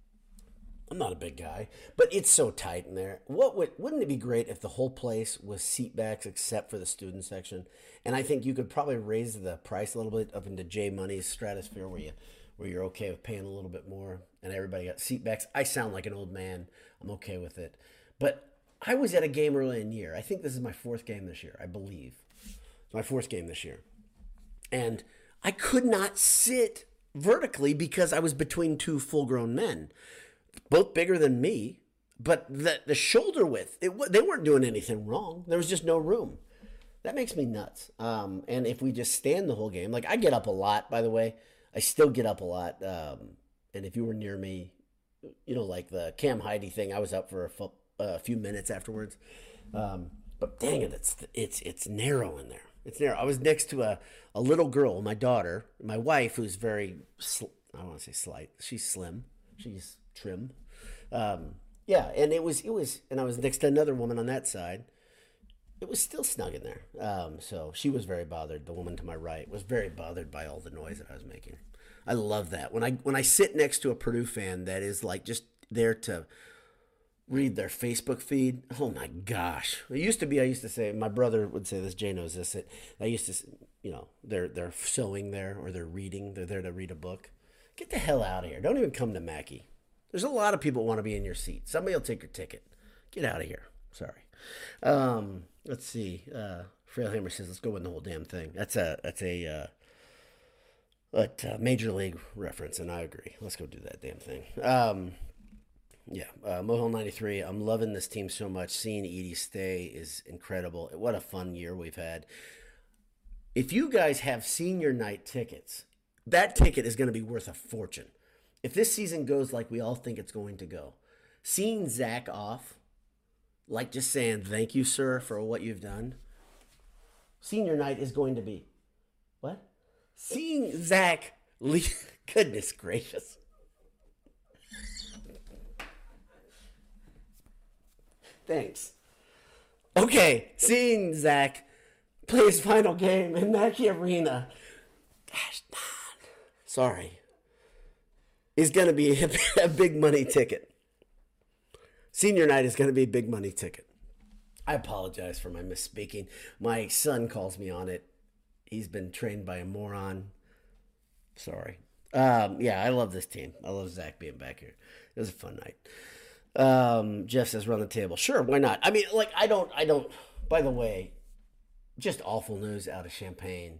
I'm not a big guy, but it's so tight in there. What would wouldn't it be great if the whole place was seat backs except for the student section? And I think you could probably raise the price a little bit up into J Money's stratosphere where you where you're okay with paying a little bit more and everybody got seat backs. I sound like an old man. I'm okay with it. But I was at a game early in the year. I think this is my fourth game this year, I believe. It's my fourth game this year. And I could not sit vertically because I was between two full-grown men, both bigger than me. But the, the shoulder width, it, they weren't doing anything wrong. There was just no room. That makes me nuts. Um, and if we just stand the whole game, like I get up a lot, by the way. I still get up a lot. Um, and if you were near me, you know, like the Cam Heidi thing, I was up for a, fu- a few minutes afterwards. Um, but dang it, it's it's it's narrow in there. It's narrow. I was next to a, a little girl, my daughter, my wife, who's very, sl- I don't want to say slight. She's slim. She's trim. Um, yeah, and it was, it was, and I was next to another woman on that side. It was still snug in there. Um, so she was very bothered. The woman to my right was very bothered by all the noise that I was making. I love that. When I when I sit next to a Purdue fan that is like just there to read their Facebook feed, oh my gosh. It used to be, I used to say, my brother would say this, Jay knows this, that I used to, you know, they're, they're sewing there or they're reading. They're there to read a book. Get the hell out of here. Don't even come to Mackey. There's a lot of people who want to be in your seat. Somebody will take your ticket. Get out of here. Sorry. Um, let's see. Uh, Frail Hammer says, "Let's go win the whole damn thing." That's a that's a, uh, a major league reference, and I agree. Let's go do that damn thing. Um, yeah, uh, Mohel ninety-three. I'm loving this team so much. Seeing Edie stay is incredible. What a fun year we've had. If you guys have senior night tickets, that ticket is going to be worth a fortune. If this season goes like we all think it's going to go, seeing Zach off. Like just saying, thank you, sir, for what you've done. Senior night is going to be, what? Seeing Zach leave, goodness gracious. Thanks. Okay, seeing Zach play his final game in Mackey Arena, gosh, man, sorry, is going to be a, a big money ticket. Senior night is going to be a big money ticket. I apologize for my misspeaking. My son calls me on it. He's been trained by a moron. Sorry. Um, yeah, I love this team. I love Zach being back here. It was a fun night. Um, Jeff says, run the table. Sure, why not? I mean, like, I don't, I don't, by the way, just awful news out of Champaign.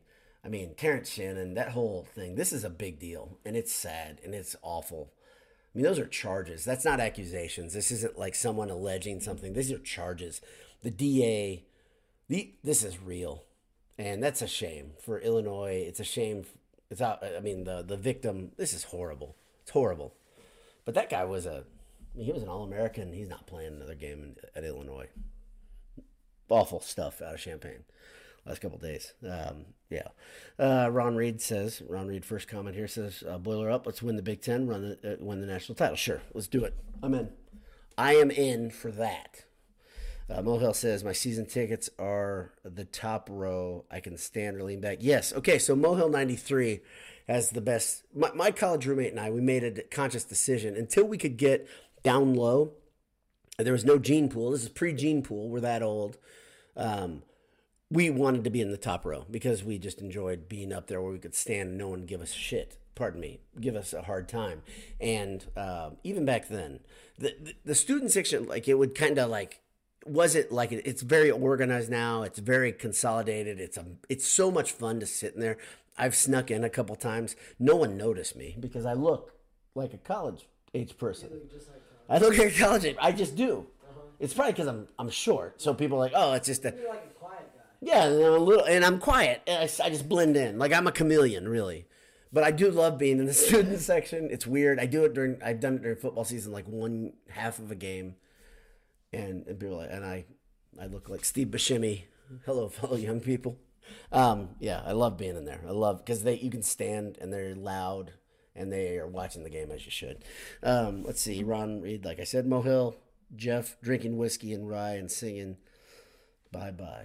I mean, Terrence Shannon, that whole thing, this is a big deal, and it's sad, and it's awful. I mean, those are charges. That's not accusations. This isn't like someone alleging something. These are charges. The D A, the this is real, and that's a shame for Illinois. It's a shame. It's out. I mean, the the victim. This is horrible. It's horrible. But that guy was a. I mean, he was an All-American. He's not playing another game in, at Illinois. Awful stuff out of Champaign. Last couple of days. Um, yeah. Uh, Ron Reed says, Ron Reed, first comment here says, uh, boiler up, let's win the Big Ten, run the, uh, win the national title. Sure, let's do it. I'm in. I am in for that. Uh, Mohel says, my season tickets are the top row. I can stand or lean back. Yes. Okay, so Mohel ninety-three has the best. My, my college roommate and I, we made a conscious decision. Until we could get down low, there was no gene pool. This is pre-gene pool. We're that old. Um We wanted to be in the top row because we just enjoyed being up there where we could stand and no one give us shit. Pardon me, give us a hard time. And uh, even back then, the, the the student section, like it would kind of like wasn't like it, it's very organized now. It's very consolidated. It's a it's so much fun to sit in there. I've snuck in a couple times. No one noticed me because I look like a college age person. You look just like I look like a college age. I just do. Uh-huh. It's probably because I'm I'm short, so people are like, oh, it's just a. You're like a quiet guy. Yeah, and I'm a little, and I'm quiet. I, I just blend in, like I'm a chameleon, really. But I do love being in the student section. It's weird. I do it during. I've done it during football season, like one half of a game, and, and people are like, and I, I look like Steve Buscemi. Hello, fellow young people. Um, yeah, I love being in there. I love because they you can stand and they're loud and they are watching the game as you should. Um, let's see, Ron Reed, like I said, Mohill, Jeff drinking whiskey and rye and singing, bye bye.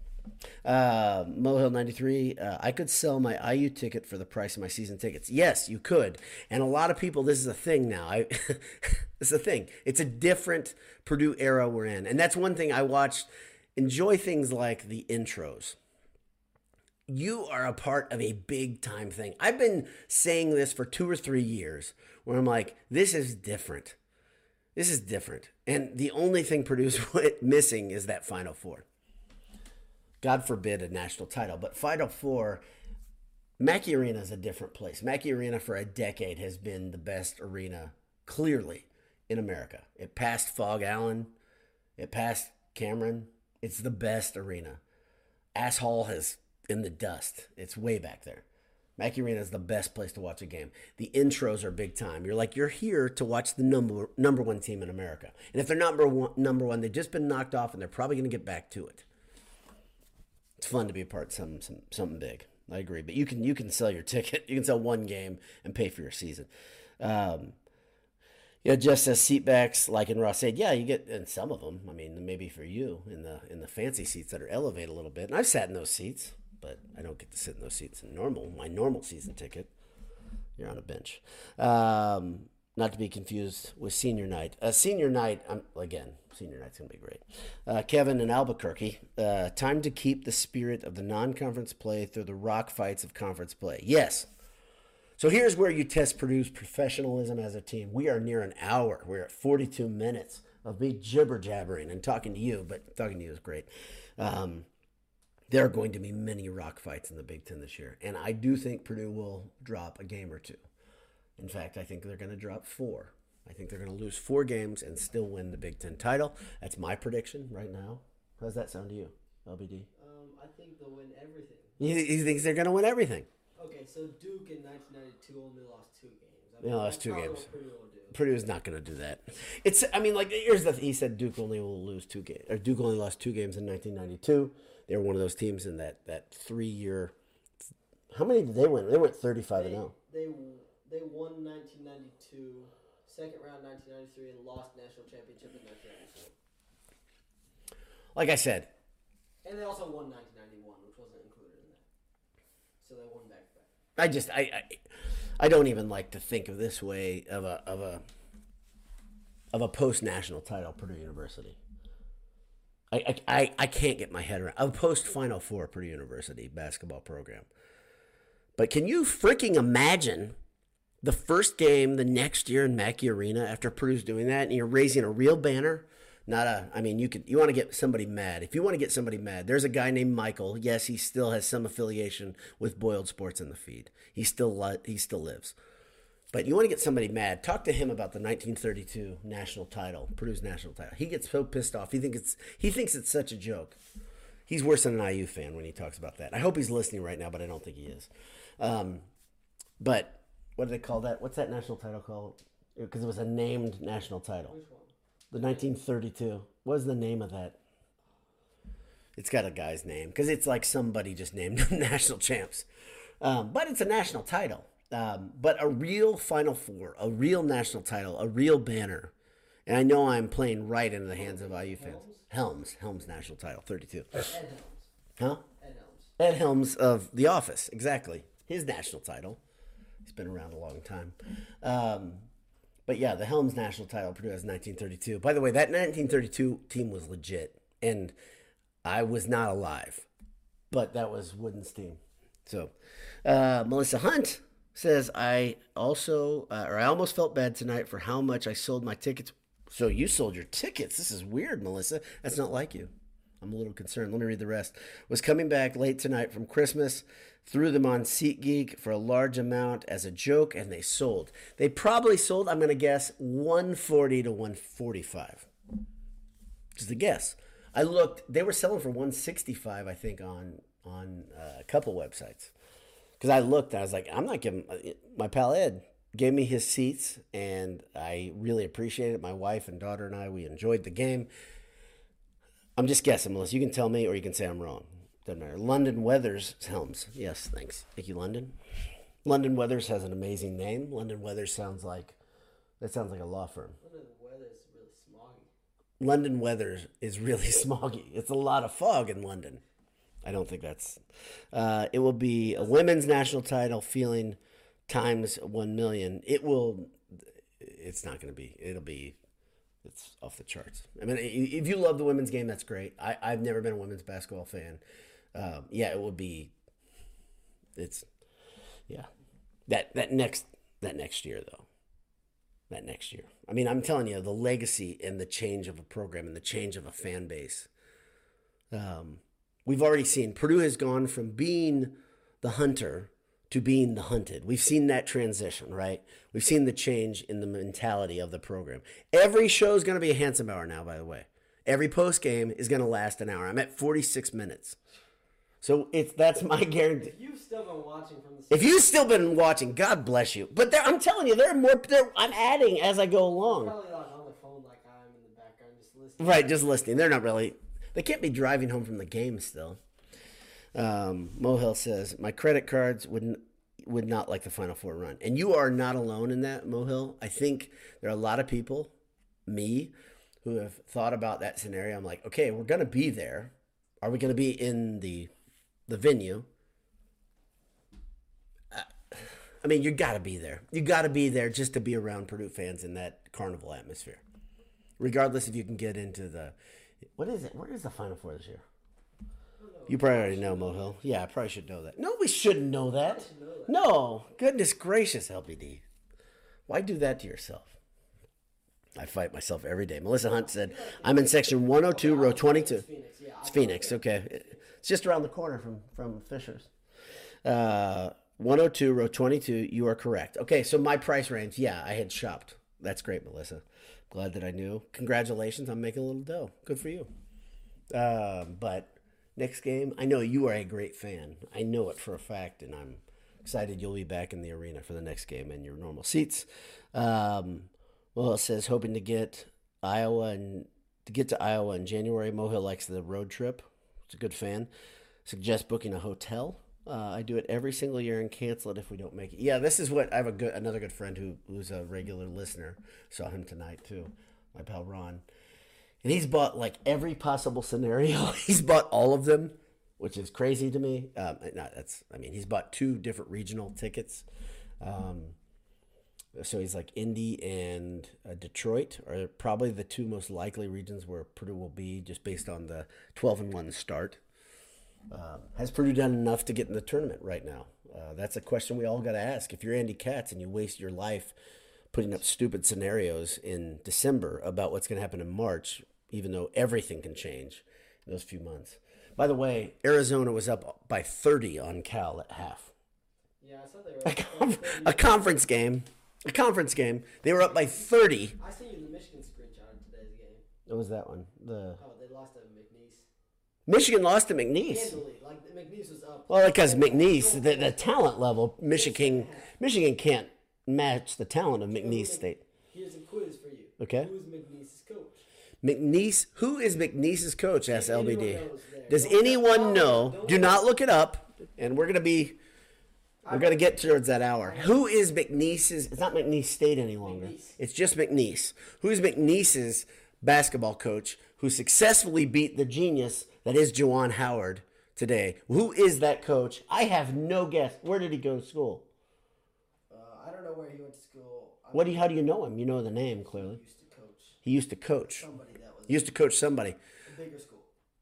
Uh, Mohill ninety-three, uh, I could sell my I U ticket for the price of my season tickets. Yes, you could. And a lot of people, this is a thing now. I, it's a thing. It's a different Purdue era we're in. And that's one thing I watched. Enjoy things like the intros. You are a part of a big time thing. I've been saying this for two or three years where I'm like, this is different. This is different. And the only thing Purdue's missing is that Final Four. God forbid a national title, but Final Four, Mackey Arena is a different place. Mackey Arena for a decade has been the best arena, clearly, in America. It passed Fog Allen. It passed Cameron. It's the best arena. Ass Hall has in the dust. It's way back there. Mackey Arena is the best place to watch a game. The intros are big time. You're like, you're here to watch the number number one team in America. And if they're not number one, number one they've just been knocked off and they're probably going to get back to it. It's fun to be a part of something, some, something big. I agree. But you can you can sell your ticket. You can sell one game and pay for your season. Um, yeah, just as seatbacks, like in Ross said, yeah, you get in some of them. I mean, maybe for you in the in the fancy seats that are elevated a little bit. And I've sat in those seats, but I don't get to sit in those seats in normal. My normal season ticket, you're on a bench. Um, not to be confused with senior night. Uh, senior night, um, again, senior night's going to be great. Uh, Kevin in Albuquerque, uh, time to keep the spirit of the non-conference play through the rock fights of conference play. Yes. So here's where you test Purdue's professionalism as a team. We are near an hour. We're at forty-two minutes of me jibber-jabbering and talking to you, but talking to you is great. Um, there are going to be many rock fights in the Big Ten this year, and I do think Purdue will drop a game or two. In fact, I think they're going to drop four. I think they're going to lose four games and still win the Big Ten title. That's my prediction right now. How does that sound to you, L B D? Um, I think they'll win everything. He, he thinks they're going to win everything. Okay, so Duke in nineteen ninety-two only lost two games. I They mean, lost that's two probably games. what Purdue will do. Purdue's not going to do that. It's. I mean, like here's the. He said Duke only will lose two games. Or Duke only lost two games in nineteen ninety-two. They were one of those teams in that that three year. How many did they win? They went thirty-five and zero. They they won nineteen ninety-two, second round nineteen ninety-three, and lost national championship in nineteen ninety-four. Like I said, And they also won nineteen ninety-one, which wasn't included in that. So they won back to back. I just I, I I don't even like to think of this way of a of a of a post national title Purdue University. I, I, I, I can't get my head around a post Final Four Purdue University basketball program. But can you freaking imagine the first game the next year in Mackey Arena after Purdue's doing that and you're raising a real banner Not a, I mean, you could, you want to get somebody mad. If you want to get somebody mad, there's a guy named Michael. Yes, he still has some affiliation with Boiled Sports in the feed. He still, li- he still lives. But you want to get somebody mad, talk to him about the nineteen thirty-two national title, Purdue's national title. He gets so pissed off. He thinks it's, he thinks it's such a joke. He's worse than an I U fan when he talks about that. I hope he's listening right now, but I don't think he is. Um, but what do they call that? What's that national title called? Because it was a named national title. Which one? The nineteen thirty-two. What was the name of that? It's got a guy's name because it's like somebody just named them national champs. Um, but it's a national title. Um, but a real Final Four, a real national title, a real banner. And I know I'm playing right into the hands of I U fans. Helms. Helms national title, thirty-two. Ed Helms. Huh? Ed Helms. Ed Helms of The Office, exactly. His national title. He's been around a long time. Um, but yeah, the Helms national title, Purdue has nineteen thirty-two. By the way, that nineteen thirty-two team was legit. And I was not alive. But that was Wooden's team. So, uh, Melissa Hunt says, I also, uh, or I almost felt bad tonight for how much I sold my tickets. So you sold your tickets. This is weird, Melissa. That's not like you. I'm a little concerned. Let me read the rest. Was coming back late tonight from Christmas, threw them on SeatGeek for a large amount as a joke, and they sold. They probably sold, I'm going to guess, one forty to one forty-five. Just a guess. I looked, they were selling for one sixty-five, I think, on, on uh, a couple websites. Because I looked, and I was like, I'm not giving, my pal Ed gave me his seats, and I really appreciate it. My wife and daughter and I, we enjoyed the game. I'm just guessing, Melissa. You can tell me, or you can say I'm wrong. Doesn't matter. London Weathers Helms. Yes, thanks. Thank you, London. London Weathers has an amazing name. London Weathers sounds like, that sounds like a law firm. London weather is really smoggy. London Weathers is really smoggy. It's a lot of fog in London. I don't think that's... Uh, it will be a women's national title feeling times one million. It will... It's not going to be... It'll be... It's off the charts. I mean, if you love the women's game, that's great. I, I've never been a women's basketball fan. Um, yeah, it will be... It's... Yeah. That that next that next year, though. That next year. I mean, I'm telling you, the legacy and the change of a program and the change of a fan base... Um, We've already seen Purdue has gone from being the hunter to being the hunted. We've seen that transition, right? We've seen the change in the mentality of the program. Every show is going to be a handsome hour now, by the way. Every post game is going to last an hour. I'm at forty-six minutes. So it's that's my guarantee. If you've still been watching from the If you've still been watching, God bless you. But there, I'm telling you, there are more. There, I'm adding as I go along. probably like on the phone like I'm in the background just listening. Right, just listening. They're not really. They can't be driving home from the game still. Um, Mohill says, my credit cards would, would not like the Final Four run. And you are not alone in that, Mohill. I think there are a lot of people, me, who have thought about that scenario. I'm like, okay, we're going to be there. Are we going to be in the the venue? Uh, I mean, you got to be there. You got to be there just to be around Purdue fans in that carnival atmosphere. Regardless if you can get into the... What is it? Where is the Final Four this year? You probably already know, Mohill. Yeah, I probably should know that. No, we shouldn't know that. No. Goodness gracious, L B D. Why do that to yourself? I fight myself every day. Melissa Hunt said, I'm in section one oh two, row twenty-two. It's Phoenix, okay. It's just around the corner from, from Fisher's. Uh, one oh two, row twenty-two, you are correct. Okay, so my price range, yeah, I had shopped. That's great, Melissa. Glad that I knew. Congratulations on making a little dough. Good for you. Um, but next game, I know you are a great fan. I know it for a fact, and I'm excited you'll be back in the arena for the next game in your normal seats. Um, well, it says hoping to get Iowa and to get to Iowa in January. Mohill likes the road trip. He's a good fan. Suggest booking a hotel. Uh, I do it every single year and cancel it if we don't make it. Yeah, this is what I have a good another good friend who who's a regular listener. Saw him tonight too, my pal Ron, and he's bought like every possible scenario. He's bought all of them, which is crazy to me. Um, not that's I mean he's bought two different regional tickets. Um, so he's like Indy and uh, Detroit are probably the two most likely regions where Purdue will be, just based on the twelve and one start. Uh, has Purdue done enough to get in the tournament right now? Uh, that's a question we all got to ask. If you're Andy Katz and you waste your life putting up stupid scenarios in December about what's going to happen in March, even though everything can change in those few months. By the way, Arizona was up by thirty on Cal at half. Yeah, I saw they were A, up com- thirty. a conference game. A conference game. They were up by thirty. I seen you the Michigan screenshot of today's game. What was that one? The Oh, they lost to McNeese. Michigan lost to McNeese. Handily. Like, the McNeese was up. Well, because McNeese, the, the talent level, Michigan Michigan can't match the talent of McNeese State. Here's a quiz for you. Okay. Who's McNeese's coach? McNeese, who is McNeese's coach? Asks L B D. Anyone knows there. Does Don't- anyone don't- know? don't- Do not look it up. And we're gonna be, we're gonna get towards that hour. Who is McNeese's? It's not McNeese State any longer. McNeese. It's just McNeese. Who is McNeese's basketball coach who successfully beat the genius that is Juwan Howard today? Who is that coach? I have no guess. Where did he go to school? Uh, I don't know where he went to school. I What do you? How do you know him? You know the name He clearly. used to coach He used to coach. somebody that was He used to coach somebody. a bigger school.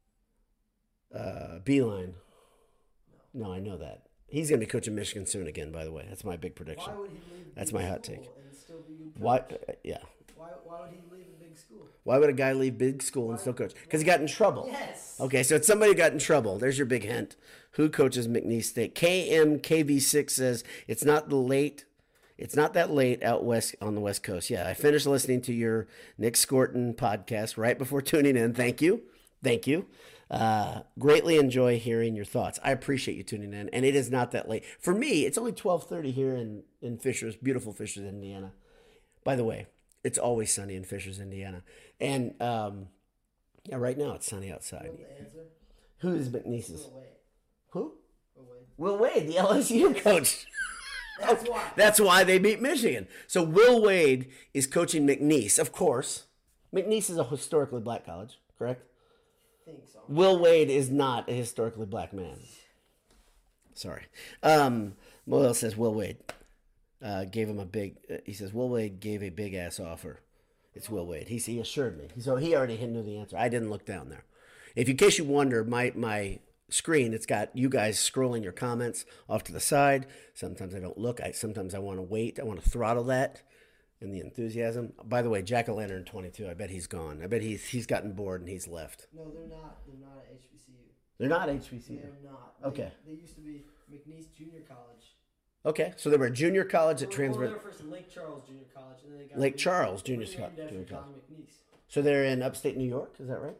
Uh, Beeline. No, I know that. He's going to be coaching Michigan soon again, by the way. That's my big prediction. Why would he leave a That's big my hot school take. and still be a coach? Why? uh, Yeah. Why, why would he leave a big school? Why would a guy leave big school and still coach? Because he got in trouble. Yes. Okay, so it's somebody who got in trouble. There's your big hint. Who coaches McNeese State? K M K V six says it's not the late. It's not that late out west on the West Coast. Yeah, I finished listening to your Nick Scorton podcast right before tuning in. Thank you. Thank you. Uh, greatly enjoy hearing your thoughts. I appreciate you tuning in, and it is not that late. For me, it's only twelve thirty here in, in Fishers, beautiful Fishers, Indiana. By the way, it's always sunny in Fishers, Indiana. And um, yeah, right now it's sunny outside. You know the answer? Who is McNeese's? Will Wade. Who? Will Wade. Will Wade, the L S U coach. That's why. That's why they beat Michigan. So Will Wade is coaching McNeese, of course. McNeese is a historically black college, correct? I think so. Will Wade is not a historically black man. Sorry. Um, Moyle says Will Wade uh, gave him a big. Uh, he says Will Wade gave a big ass offer. It's Will Wade. He he assured me. So he already knew the answer. I didn't look down there. If in case you wonder, my my screen, it's got you guys scrolling your comments off to the side. Sometimes I don't look. I sometimes I want to wait. I want to throttle that and the enthusiasm. By the way, Jack O' Lantern twenty-two. I bet he's gone. I bet he's he's gotten bored and he's left. No, they're not. They're not at H B C U. They're not H B C U. They're not. They, Okay. They used to be McNeese Junior College. Okay, so they were a junior college that Well, transferred. they were first in Lake Charles Junior College, and then they got Lake renamed- Charles Junior renamed Co- after Junior Tommy College. McNeese, So they're in upstate New York. Is that right?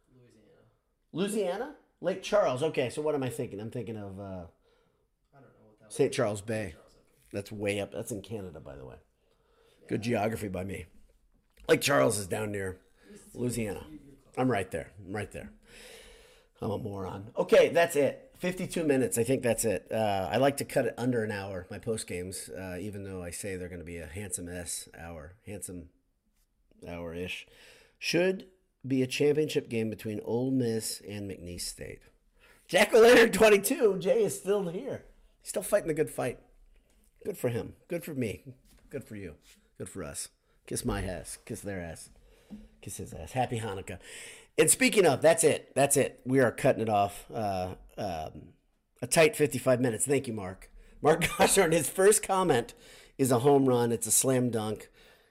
Louisiana. Louisiana, Lake Charles. Okay, so what am I thinking? I'm thinking of uh, I don't know what that was. Saint Charles Bay. Charles, okay. That's way up. That's in Canada, by the way. Good geography by me. Lake Charles is down near Louisiana. I'm right there. I'm right there. I'm a moron. Okay, that's it. fifty-two minutes. I think that's it. Uh, I like to cut it under an hour, my post games, uh, even though I say they're going to be a handsome S hour, handsome hour-ish. Should be a championship game between Ole Miss and McNeese State. Jack O' Lantern twenty-two. Jay is still here. He's still fighting the good fight. Good for him. Good for me. Good for you. Good for us. Kiss my ass. Kiss their ass. Kiss his ass. Happy Hanukkah. And speaking of, that's it. That's it. We are cutting it off. Uh, um, a tight fifty-five minutes. Thank you, Mark. Mark Goshorn, his first comment is a home run. It's a slam dunk.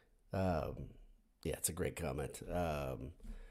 Um, yeah, it's a great comment. Um,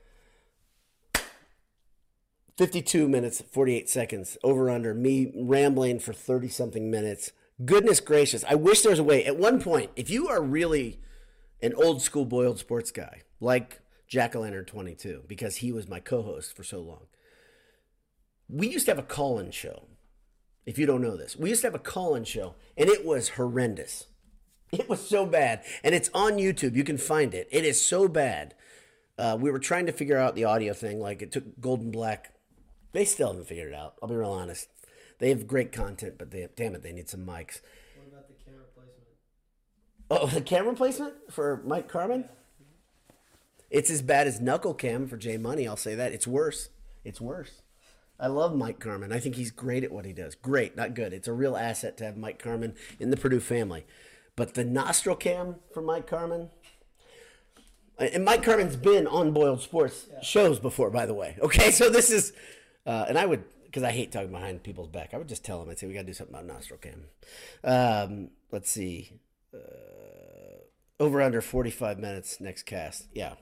fifty-two minutes, forty-eight seconds. Over under. Me rambling for thirty-something minutes. Goodness gracious. I wish there was a way. At one point, if you are really an old school boiled sports guy, like Jack O' Lantern twenty-two, because he was my co-host for so long. We used to have a call-in show. If you don't know this, we used to have a call-in show, and it was horrendous. It was so bad, and it's on YouTube. You can find it. It is so bad. Uh, we were trying to figure out the audio thing. Like, it took Golden Black. They still haven't figured it out. I'll be real honest. They have great content, but they damn it, they need some mics. What about the camera placement? Oh, the camera placement for Mike Carmen? It's as bad as Knuckle Cam for Jay Money. I'll say that. It's worse. It's worse. I love Mike Carmen. I think he's great at what he does. Great, not good. It's a real asset to have Mike Carmen in the Purdue family. But the nostril cam for Mike Carmen, and Mike Carmen's been on Boiled Sports Yeah. shows before, by the way. Okay, so this is, uh, and I would, because I hate talking behind people's back, I would just tell them, I'd say, we got to do something about nostril cam. Um, let's see. Uh, over under forty-five minutes next cast. Yeah.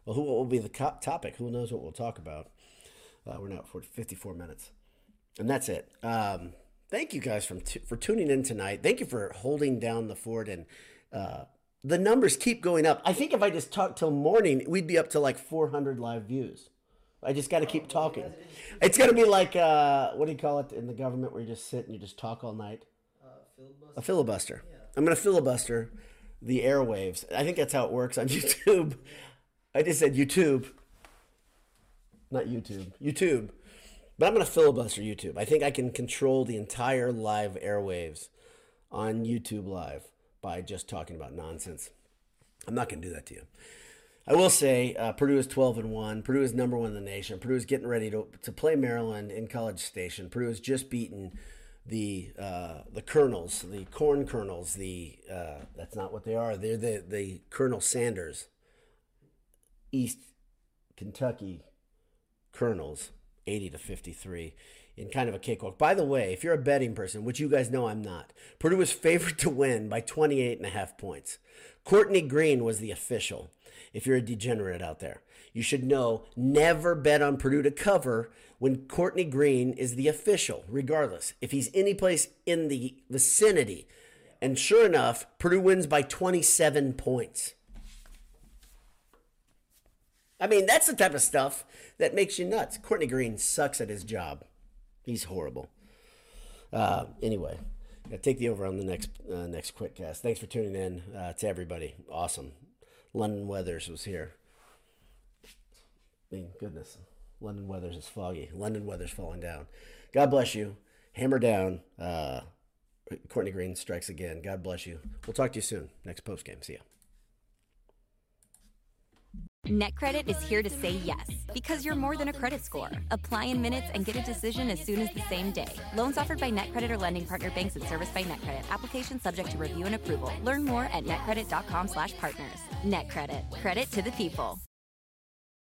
Well, who will be the co- topic? Who knows what we'll talk about? Uh, we're now at fifty-four minutes. And that's it. Um, thank you guys from t- for tuning in tonight. Thank you for holding down the fort. And uh, the numbers keep going up. I think if I just talked till morning, we'd be up to like four hundred live views. I just got to keep talking. It's going to be like, uh, what do you call it in the government where you just sit and you just talk all night? Uh, filibuster. A filibuster. Yeah. I'm going to filibuster the airwaves. I think that's how it works on YouTube. I just said YouTube. Not YouTube. YouTube. But I'm going to filibuster YouTube. I think I can control the entire live airwaves on YouTube Live by just talking about nonsense. I'm not going to do that to you. I will say uh, Purdue is twelve and one. Purdue is number one in the nation. Purdue is getting ready to to play Maryland in College Station. Purdue has just beaten the uh, the Colonels, the Corn Colonels. The uh, that's not what they are. They're the the Colonel Sanders, East Kentucky Colonels, eighty to fifty-three, in kind of a cakewalk. By the way, if you're a betting person, which you guys know I'm not, Purdue was favored to win by twenty-eight and a half points. Courtney Green was the official. If you're a degenerate out there, you should know never bet on Purdue to cover when Courtney Green is the official, regardless. If he's any place in the vicinity. And sure enough, Purdue wins by twenty-seven points. I mean, that's the type of stuff that makes you nuts. Courtney Green sucks at his job. He's horrible. Uh, anyway, yeah, take the over on the next uh, next quick cast. Thanks for tuning in uh, to everybody. Awesome. London Weathers was here. I mean, goodness. London Weathers is foggy. London Weathers falling down. God bless you. Hammer down. Uh, Courtney Green strikes again. God bless you. We'll talk to you soon. Next postgame. See ya. NetCredit is here to say yes, because you're more than a credit score. Apply in minutes and get a decision as soon as the same day. Loans offered by NetCredit or lending partner banks and serviced by NetCredit. Application subject to review and approval. Learn more at netcredit.com slash partners. NetCredit. Credit to the people.